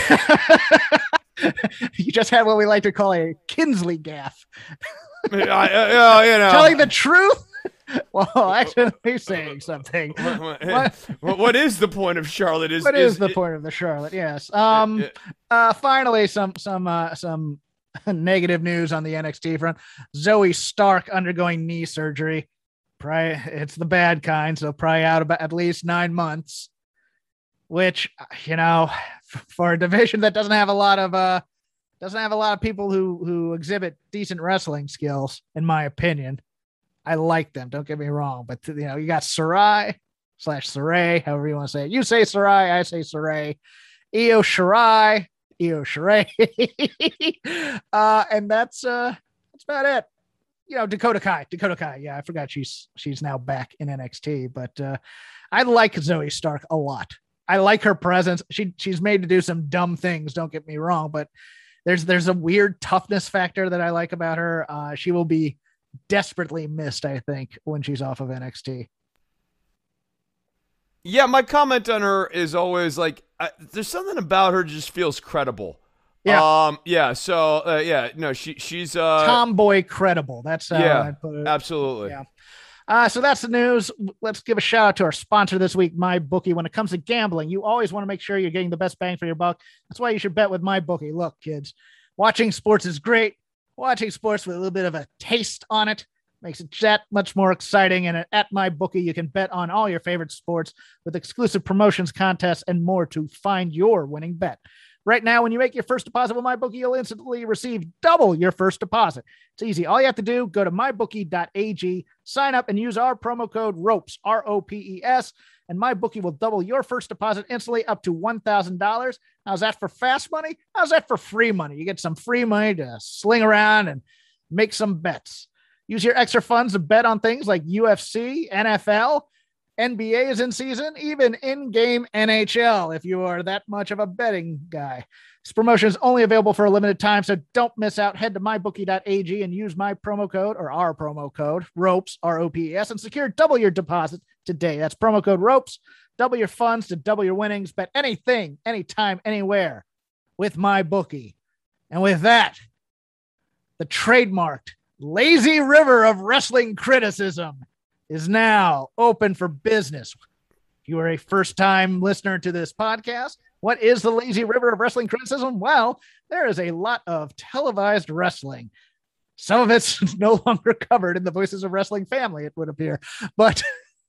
You just had what we like to call a Kinsley gaffe. I, uh, you know. Telling the truth? Well, actually saying something. What, what, what is the point of Charlotte? Is what is, is the it, point of the Charlotte? Yes. Um. It, it, uh. Finally, some some uh, some negative news on the N X T front. Zoe Stark undergoing knee surgery. Probably it's the bad kind, so probably out about at least nine months. Which, you know, for a division that doesn't have a lot of uh. Doesn't have a lot of people who who exhibit decent wrestling skills, in my opinion. I like them. Don't get me wrong, but you know, you got Sarai slash Saray, however you want to say it. You say Sarai, I say Saray. Io Shirai, Io Shirai, uh, and that's uh, that's about it. You know, Dakota Kai, Dakota Kai. Yeah, I forgot she's she's now back in N X T, but uh, I like Zoe Stark a lot. I like her presence. She she's made to do some dumb things. Don't get me wrong, but. There's there's a weird toughness factor that I like about her. Uh, she will be desperately missed, I think, when she's off of N X T. Yeah, my comment on her is always like, uh, there's something about her just feels credible. Yeah. Um. Yeah. So. Uh, yeah. No. She. She's. Uh. Tomboy credible. That's how yeah. I'd put it. Absolutely. Yeah. Uh, so that's the news. Let's give a shout out to our sponsor this week, MyBookie. When it comes to gambling, you always want to make sure you're getting the best bang for your buck. That's why you should bet with MyBookie. Look, kids, watching sports is great. Watching sports with a little bit of a taste on it Makes it that much more exciting. And at MyBookie, you can bet on all your favorite sports with exclusive promotions, contests, and more to find your winning bet. Right now, when you make your first deposit with MyBookie, you'll instantly receive double your first deposit. It's easy. All you have to do, go to my bookie dot a g, sign up, and use our promo code ROPES, R O P E S, and MyBookie will double your first deposit instantly up to one thousand dollars. How's that for fast money? How's that for free money? You get some free money to sling around and make some bets. Use your extra funds to bet on things like U F C, N F L, N B A is in season, even in-game N H L, if you are that much of a betting guy. This promotion is only available for a limited time, so don't miss out. Head to my bookie dot a g and use my promo code, or our promo code, ROPES, R O P E S, and secure double your deposit today. That's promo code ROPES. Double your funds to double your winnings. Bet anything, anytime, anywhere with MyBookie. And with that, the trademarked lazy river of wrestling criticism is now open for business. If you are a first-time listener to this podcast, what is the lazy river of wrestling criticism? Well, there is a lot of televised wrestling. Some of it's no longer covered in the Voices of Wrestling family, it would appear. But,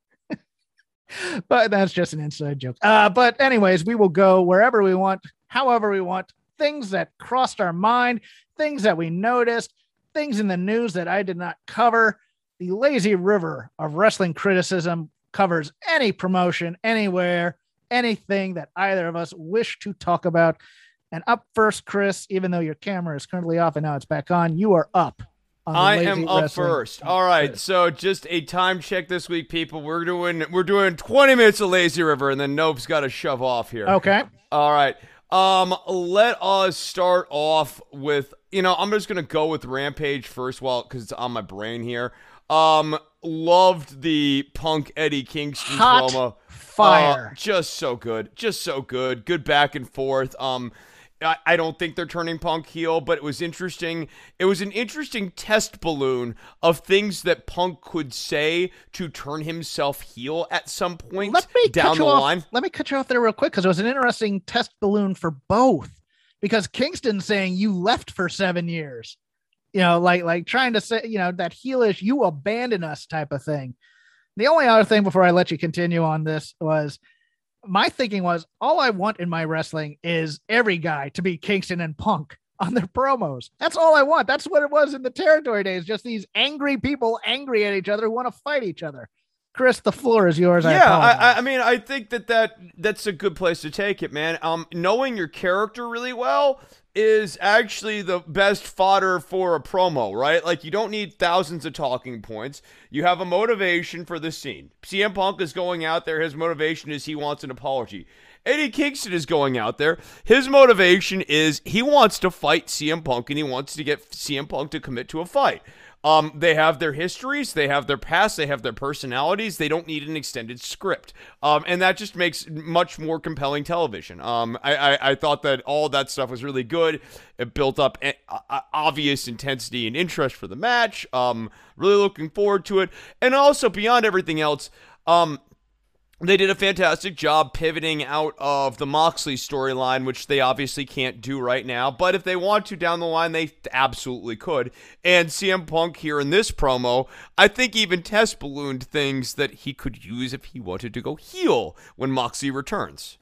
but that's just an inside joke. Uh, but anyways, we will go wherever we want, however we want, things that crossed our mind, things that we noticed, things in the news that I did not cover. The lazy river of wrestling criticism covers any promotion, anywhere, anything that either of us wish to talk about. And up first, Chris, even though your camera is currently off and now it's back on, you are up. On I am up first. All right. So just a time check this week, people. We're doing we're doing twenty minutes of Lazy River, and then Nope's got to shove off here. Okay. All right. Um, let us start off with, you know, I'm just gonna go with Rampage first, well, because it's on my brain here. Um, loved the Punk Eddie Kingston Hot promo. Fire. Uh, just so good. Just so good. Good back and forth. Um, I, I don't think they're turning Punk heel, but it was interesting. It was an interesting test balloon of things that Punk could say to turn himself heel at some point Let me down the off, line. Let me cut you off there real quick, because it was an interesting test balloon for both. Because Kingston saying you left for seven years. You know, like like trying to say, you know, that heelish, you abandon us type of thing. The only other thing before I let you continue on this was my thinking was all I want in my wrestling is every guy to be Kingston and Punk on their promos. That's all I want. That's what it was in the territory days. Just these angry people angry at each other who want to fight each other. Chris, the floor is yours. Yeah, I, I, I mean, I think that, that that's a good place to take it, man. Um, knowing your character really well is actually the best fodder for a promo, right? Like, you don't need thousands of talking points. You have a motivation for the scene. C M Punk is going out there. His motivation is he wants an apology. Eddie Kingston is going out there. His motivation is he wants to fight C M Punk, and he wants to get C M Punk to commit to a fight. Um, they have their histories, they have their past, they have their personalities. They don't need an extended script, um, and that just makes much more compelling television. Um, I, I, I thought that all that stuff was really good. It built up a, a, obvious intensity and interest for the match. Um, really looking forward to it, and also beyond everything else, um. They did a fantastic job pivoting out of the Moxley storyline, which they obviously can't do right now. But if they want to down the line, they absolutely could. And C M Punk here in this promo, I think even test ballooned things that he could use if he wanted to go heel when Moxley returns.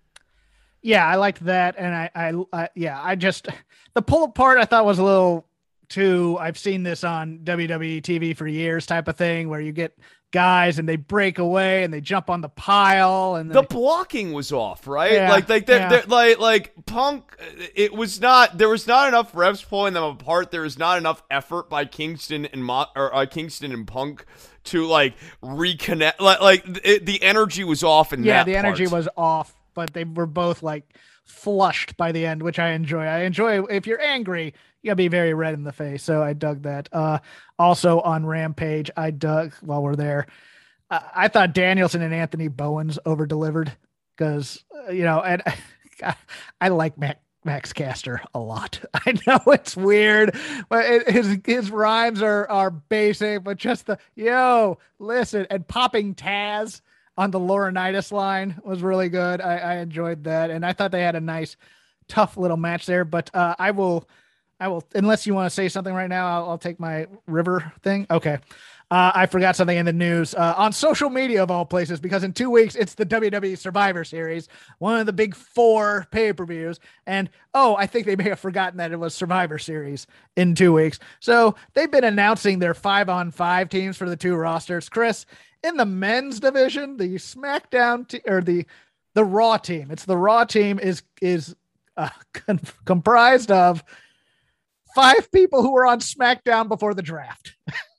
Yeah, I liked that. And I, I, I yeah, I just, the pull apart I thought was a little too, I've seen this on W W E T V for years type of thing where you get guys and they break away and they jump on the pile, and the they... blocking was off, right? Yeah, like like they're, yeah. they're, like like Punk, it was not there was not enough reps pulling them apart. There was not enough effort by Kingston and Mo, or uh, Kingston and Punk to like reconnect. Like like it, the energy was off in yeah, that the part. energy was off, but they were both like flushed by the end, which I enjoy. I enjoy if you're angry, you gotta be very red in the face. So I dug that. Uh, also on Rampage, I dug while we're there. Uh, I thought Danielson and Anthony Bowens over delivered because, uh, you know, and I, I like Mac, Max Caster a lot. I know it's weird, but it, his, his rhymes are, are basic, but just the, yo, listen, and popping Taz on the Laurinaitis line was really good. I, I enjoyed that. And I thought they had a nice, tough little match there, but uh, I will, I will, unless you want to say something right now, I'll, I'll take my river thing. Okay. Uh, I forgot something in the news uh, on social media of all places, because in two weeks, it's the W W E Survivor Series, one of the big four pay-per-views. And, oh, I think they may have forgotten that it was Survivor Series in two weeks. So they've been announcing their five on five teams for the two rosters. Chris, in the men's division, the SmackDown te- or the, the Raw team, it's the Raw team is, is uh, con- comprised of five people who were on SmackDown before the draft.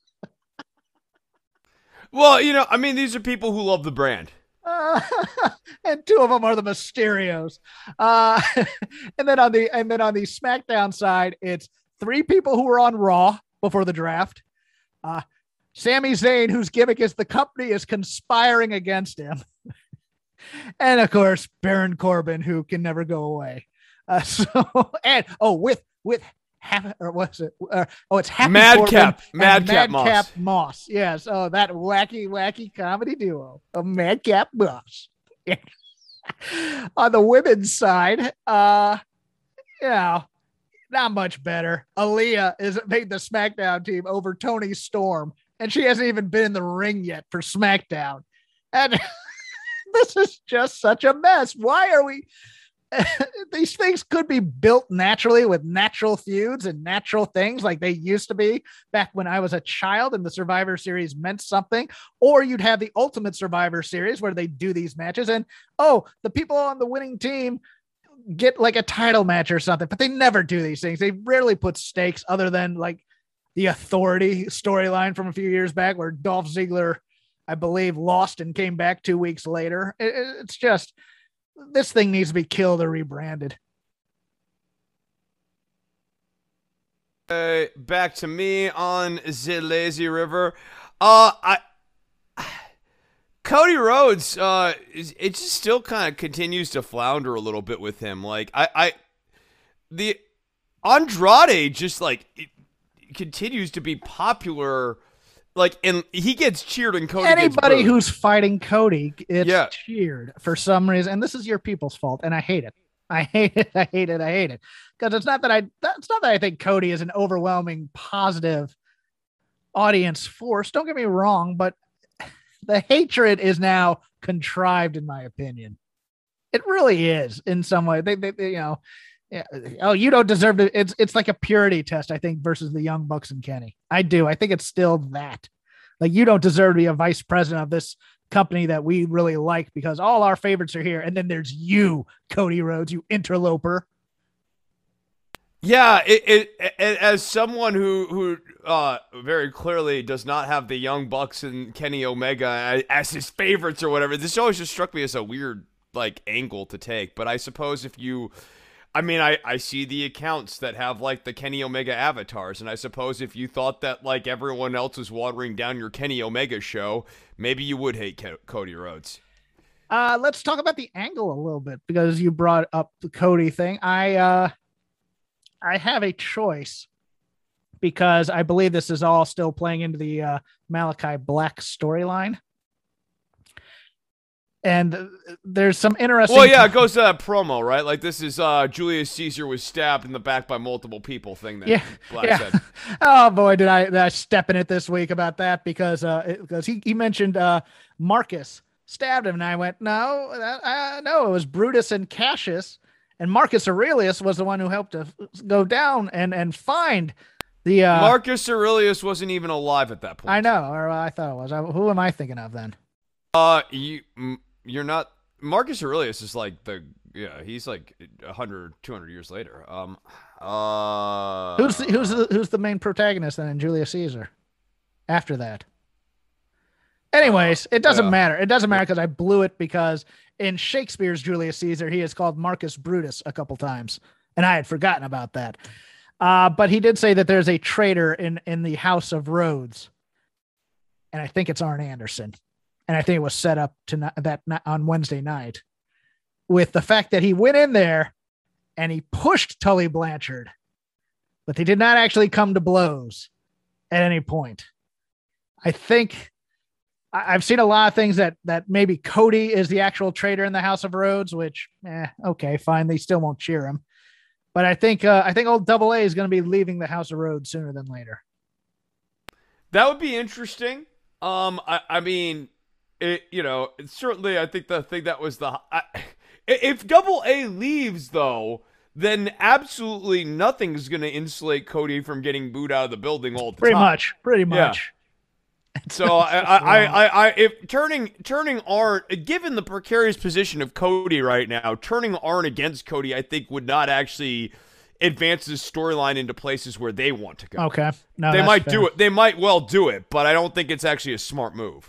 Well, you know, I mean, these are people who love the brand. Uh, and two of them are the Mysterios. Uh, and then on the and then on the SmackDown side, it's three people who were on Raw before the draft. Uh, Sami Zayn, whose gimmick is the company is conspiring against him. And of course, Baron Corbin, who can never go away. Uh, so and oh, with with Half, or what's it? Uh, oh, it's Happy Madcap, Madcap Moss. Madcap Moss. Yes. Oh, that wacky, wacky comedy duo of Madcap Moss. On the women's side, uh, you know, not much better. Aaliyah is made the SmackDown team over Toni Storm, and she hasn't even been in the ring yet for SmackDown. And this is just such a mess. Why are we? These things could be built naturally with natural feuds and natural things like they used to be back when I was a child and the Survivor Series meant something. Or you'd have the Ultimate Survivor Series where they do these matches and, oh, the people on the winning team get like a title match or something, but they never do these things. They rarely put stakes other than like the Authority storyline from a few years back where Dolph Ziggler, I believe, lost and came back two weeks later. It, it's just... this thing needs to be killed or rebranded. Uh, back to me on the Lazy River. Uh, I Cody Rhodes. Uh, it just still kind of continues to flounder a little bit with him. Like I, I, the Andrade just like it continues to be popular. Like, and he gets cheered and Cody Anybody gets who's fighting Cody, it's yeah. cheered for some reason. And this is your people's fault. And I hate it. I hate it. I hate it. I hate it. Because it's not that I, it's not that I think Cody is an overwhelming positive audience force. Don't get me wrong, but the hatred is now contrived, in my opinion. It really is in some way. They, they, they you know, yeah. Oh, you don't deserve to. It's it's like a purity test, I think, versus the Young Bucks and Kenny. I do. I think it's still that. Like, you don't deserve to be a vice president of this company that we really like because all our favorites are here. And then there's you, Cody Rhodes, you interloper. Yeah, it, it, it as someone who who uh, very clearly does not have the Young Bucks and Kenny Omega as his favorites or whatever. This always just struck me as a weird like angle to take. But I suppose if you. I mean, I, I see the accounts that have, like, the Kenny Omega avatars, and I suppose if you thought that, like, everyone else was watering down your Kenny Omega show, maybe you would hate Ke- Cody Rhodes. Uh, let's talk about the angle a little bit, because you brought up the Cody thing. I, uh, I have a choice, because I believe this is all still playing into the uh, Malachi Black storyline. And there's some interesting. Well, yeah, it goes to that promo, right? Like, this is uh, Julius Caesar was stabbed in the back by multiple people thing that yeah, Black yeah. said. Oh boy, did I, did I step in it this week about that because uh, it, because he he mentioned uh, Marcus stabbed him, and I went, no, that, uh, no, it was Brutus and Cassius, and Marcus Aurelius was the one who helped to go down and and find the uh, Marcus Aurelius wasn't even alive at that point. I know, or I thought it was. I, who am I thinking of then? Uh, you. M- You're not Marcus Aurelius is like the yeah he's like one hundred, two hundred years later. Um, uh, Who's the, who's the, who's the main protagonist then in Julius Caesar? After that, anyways, uh, it doesn't yeah. matter. It doesn't matter because I blew it because in Shakespeare's Julius Caesar he is called Marcus Brutus a couple times, and I had forgotten about that. Uh, but he did say that there's a traitor in in the House of Rhodes, and I think it's Arn Anderson. And I think it was set up to that on Wednesday night with the fact that he went in there and he pushed Tully Blanchard, but they did not actually come to blows at any point. I think I've seen a lot of things that, that maybe Cody is the actual traitor in the House of Rhodes, which, eh, okay, fine. They still won't cheer him. But I think uh, I think old Double A is going to be leaving the House of Rhodes sooner than later. That would be interesting. Um, I, I mean, it, you know, it's certainly, I think the thing that was the, I, if Double A leaves though, then absolutely nothing is going to insulate Cody from getting booed out of the building all the pretty time. Much, pretty much. Yeah. So I, I, I, I, I, if turning, turning Arn, given the precarious position of Cody right now, turning Arn against Cody, I think would not actually advance the storyline into places where they want to go. Okay. No, they that's might fair. do it. They might well do it, but I don't think it's actually a smart move.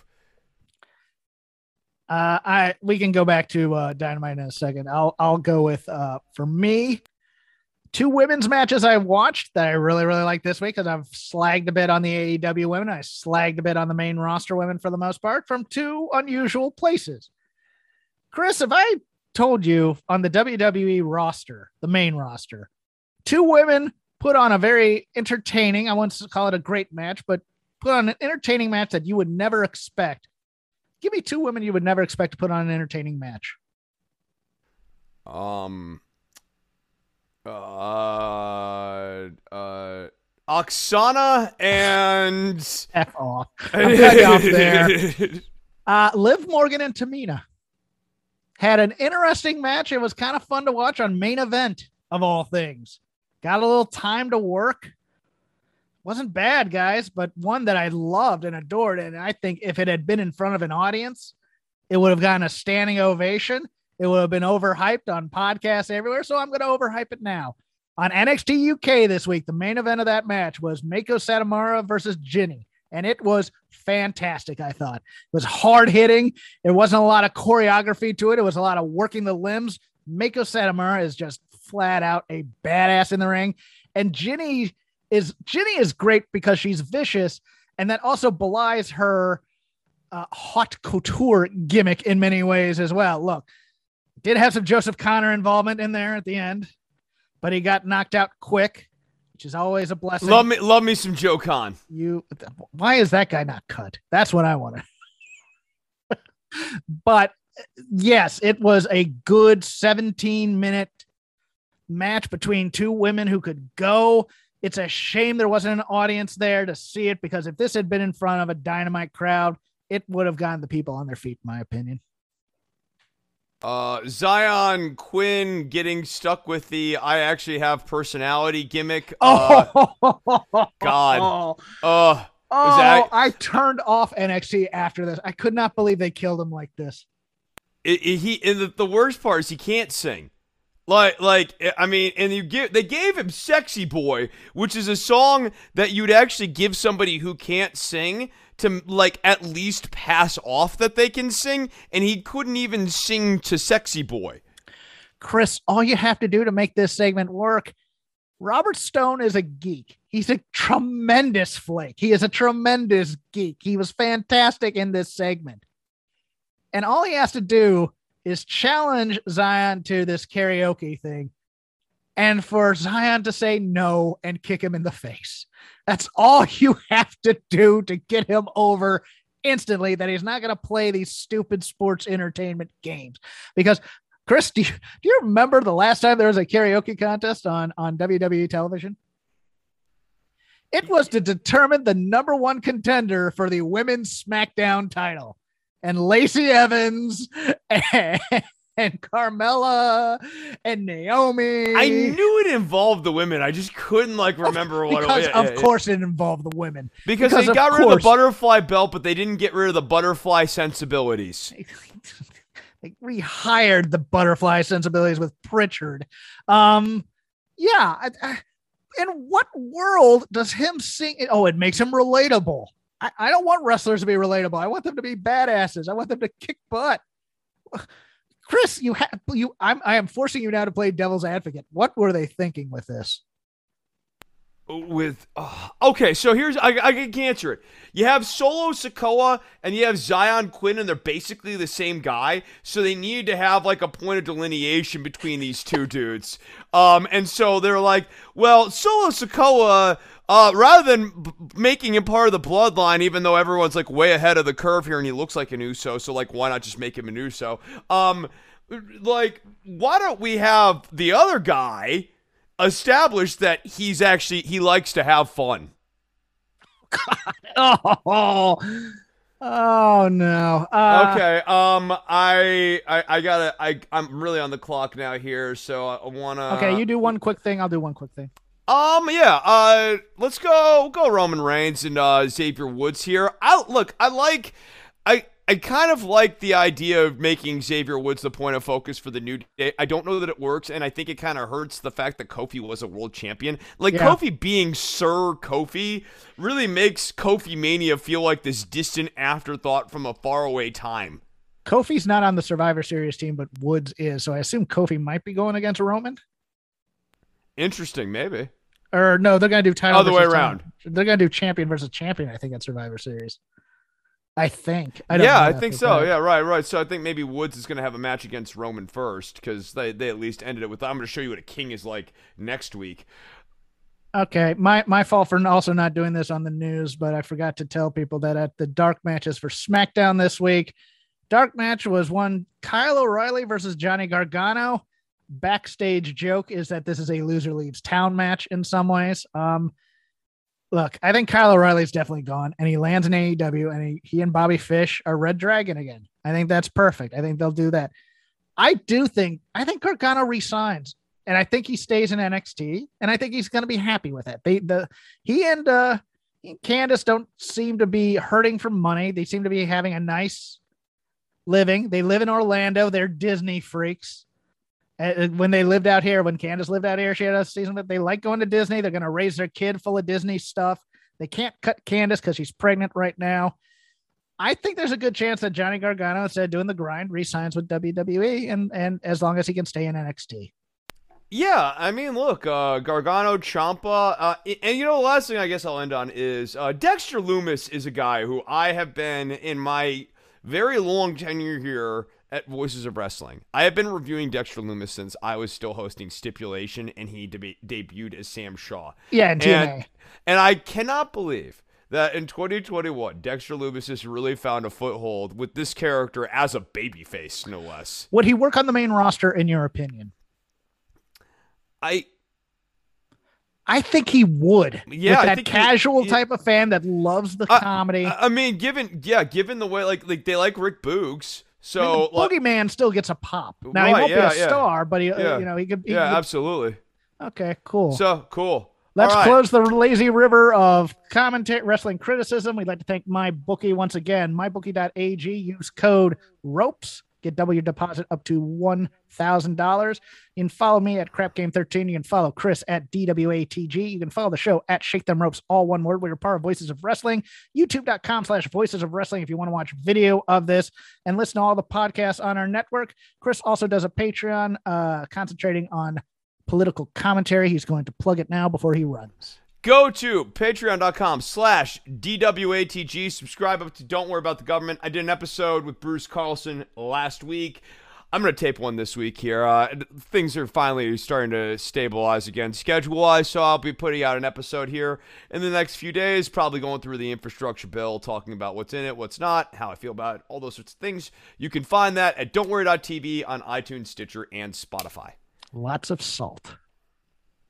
Uh, I we can go back to uh, Dynamite in a second. I'll I'll go with uh, for me, two women's matches I watched that I really really like this week because I've slagged a bit on the A E W women. I slagged a bit on the main roster women for the most part from two unusual places. Chris, if I told you on the W W E roster, the main roster, two women put on a very entertaining, I wouldn't call it a great match, but put on an entertaining match that you would never expect. Give me two women you would never expect to put on an entertaining match. Um, uh, uh, Oksana and F off. I'm cutting off there. Uh, Liv Morgan and Tamina had an interesting match. It was kind of fun to watch on Main Event of all things. Got a little time to work. Wasn't bad, guys, but one that I loved and adored. And I think if it had been in front of an audience, it would have gotten a standing ovation. It would have been overhyped on podcasts everywhere. So I'm going to overhype it now. On N X T U K this week, the main event of that match was Meiko Satomura versus Jinny. And it was fantastic, I thought. It was hard hitting. There wasn't a lot of choreography to it. It was a lot of working the limbs. Meiko Satomura is just flat out a badass in the ring. And Jinny is Jinny is great because she's vicious, and that also belies her uh, haute couture gimmick in many ways as well. Look, did have some Joseph Connor involvement in there at the end, but he got knocked out quick, which is always a blessing. Love me, love me some Joe Khan. You, why is that guy not cut? That's what I want to. But yes, it was a good seventeen minute match between two women who could go. It's a shame there wasn't an audience there to see it, because if this had been in front of a Dynamite crowd, it would have gotten the people on their feet, in my opinion. Uh, Zion Quinn getting stuck with the I actually have personality gimmick. Uh, Oh, God. Oh, Uh, oh that- I turned off N X T after this. I could not believe they killed him like this. it, it, he and the, the worst part is he can't sing. Like, like I mean, and you give they gave him "Sexy Boy," which is a song that you'd actually give somebody who can't sing to, like, at least pass off that they can sing, and he couldn't even sing to "Sexy Boy." Chris, all you have to do to make this segment work, Robert Stone is a geek. He's a tremendous flake. He is a tremendous geek. He was fantastic in this segment. And all he has to do is challenge Zion to this karaoke thing, and for Zion to say no and kick him in the face. That's all you have to do to get him over instantly, that he's not going to play these stupid sports entertainment games. Because, Chris, do you, do you remember the last time there was a karaoke contest on, on W W E television? It was to determine the number one contender for the women's SmackDown title. And Lacey Evans and, and Carmella and Naomi. I knew it involved the women. I just couldn't like remember what because it was. Of yeah, course, yeah. It involved the women. Because, because they got rid course. of the butterfly belt, but they didn't get rid of the butterfly sensibilities. They rehired the butterfly sensibilities with Pritchard. Um, yeah. I, I, in what world does him sing? Oh, it makes him relatable. I, I don't want wrestlers to be relatable. I want them to be badasses. I want them to kick butt. Chris, you have you. I'm I am forcing you now to play devil's advocate. What were they thinking with this? With uh, okay, so here's I, I can answer it. You have Solo Sikoa and you have Zion Quinn, and they're basically the same guy. So they need to have like a point of delineation between these two dudes. Um, and so they're like, well, Solo Sikoa. Uh, rather than b- making him part of the bloodline, even though everyone's like way ahead of the curve here and he looks like an Uso, so like why not just make him an Uso? Um, like why don't we have the other guy established that he's actually he likes to have fun. Oh, oh no. Uh, Okay. Um, I, I, I gotta. I, I'm really on the clock now here, so I wanna. Okay, you do one quick thing. I'll do one quick thing. Um, yeah. Uh, let's go. Go Roman Reigns and uh, Xavier Woods here. I look. I like. I. I kind of like the idea of making Xavier Woods the point of focus for the New Day. I don't know that it works, and I think it kind of hurts the fact that Kofi was a world champion. Like, Yeah. Kofi being Sir Kofi really makes Kofi Mania feel like this distant afterthought from a faraway time. Kofi's not on the Survivor Series team, but Woods is. So I assume Kofi might be going against Roman. Interesting, maybe. Or no, they're going to do title. Other way versus around. title. They're going to do champion versus champion, I think, at Survivor Series. I think. I don't yeah, know I that think for so. fact. Yeah, right, right. So I think maybe Woods is going to have a match against Roman first because they, they at least ended it with, I'm going to show you what a king is like next week. Okay, my my fault for also not doing this on the news, but I forgot to tell people that at the dark matches for SmackDown this week, dark match was one Kyle O'Reilly versus Johnny Gargano. Backstage joke is that this is a loser leaves town match in some ways. Um, look, I think Kyle O'Reilly's definitely gone, and he lands in A E W, and he, he and Bobby Fish are Red Dragon again. I think that's perfect. I think they'll do that. I do think I think Gargano resigns. And I think he stays in N X T, and I think he's going to be happy with it. They, the he and uh, Candice don't seem to be hurting for money. They seem to be having a nice living. They live in Orlando. They're Disney freaks. Uh, when they lived out here, when Candice lived out here, she had a season that they like going to Disney. They're going to raise their kid full of Disney stuff. They can't cut Candice because she's pregnant right now. I think there's a good chance that Johnny Gargano, instead of doing the grind, re-signs with W W E, and and as long as he can stay in N X T. Yeah, I mean, look, uh, Gargano, Ciampa, uh, and you know, the last thing I guess I'll end on is uh, Dexter Lumis is a guy who I have been in my very long tenure here at Voices of Wrestling. I have been reviewing Dexter Lumis since I was still hosting Stipulation, and he deb- debuted as Sam Shaw. Yeah, in T N A. And, and I cannot believe that in twenty twenty-one, Dexter Lumis has really found a foothold with this character as a babyface, no less. Would he work on the main roster, in your opinion? I I think he would. Yeah, with I that think he- casual he- type of fan that loves the I- comedy. I, I mean, given yeah, given the way like like they like Rick Boogs, so I mean, the like, Boogeyman still gets a pop. Now he Right, won't yeah, be a yeah. star, but he, uh, Yeah. you know, he could. He yeah, could- absolutely. okay, cool. So cool. Let's All right. close the lazy river of commentary wrestling criticism. We'd like to thank MyBookie once again. my bookie dot a g. Use code ROPES. Get double your deposit up to one thousand dollars. You can follow me at Crap Game thirteen. You can follow Chris at D W A T G. You can follow the show at Shake Them Ropes, all one word. We're part of Voices of Wrestling. YouTube dot com slash Voices of Wrestling if you want to watch video of this and listen to all the podcasts on our network. Chris also does a Patreon uh, concentrating on political commentary. He's going to plug it now before he runs. Go to patreon.com slash DWATG. Subscribe up to Don't Worry About the Government. I did an episode with Bruce Carlson last week. I'm going to tape one this week here. Uh, things are finally starting to stabilize again schedule-wise, so I'll be putting out an episode here in the next few days, probably going through the infrastructure bill, talking about what's in it, what's not, how I feel about it, all those sorts of things. You can find that at don't worry dot t v on iTunes, Stitcher, and Spotify. Lots of salt.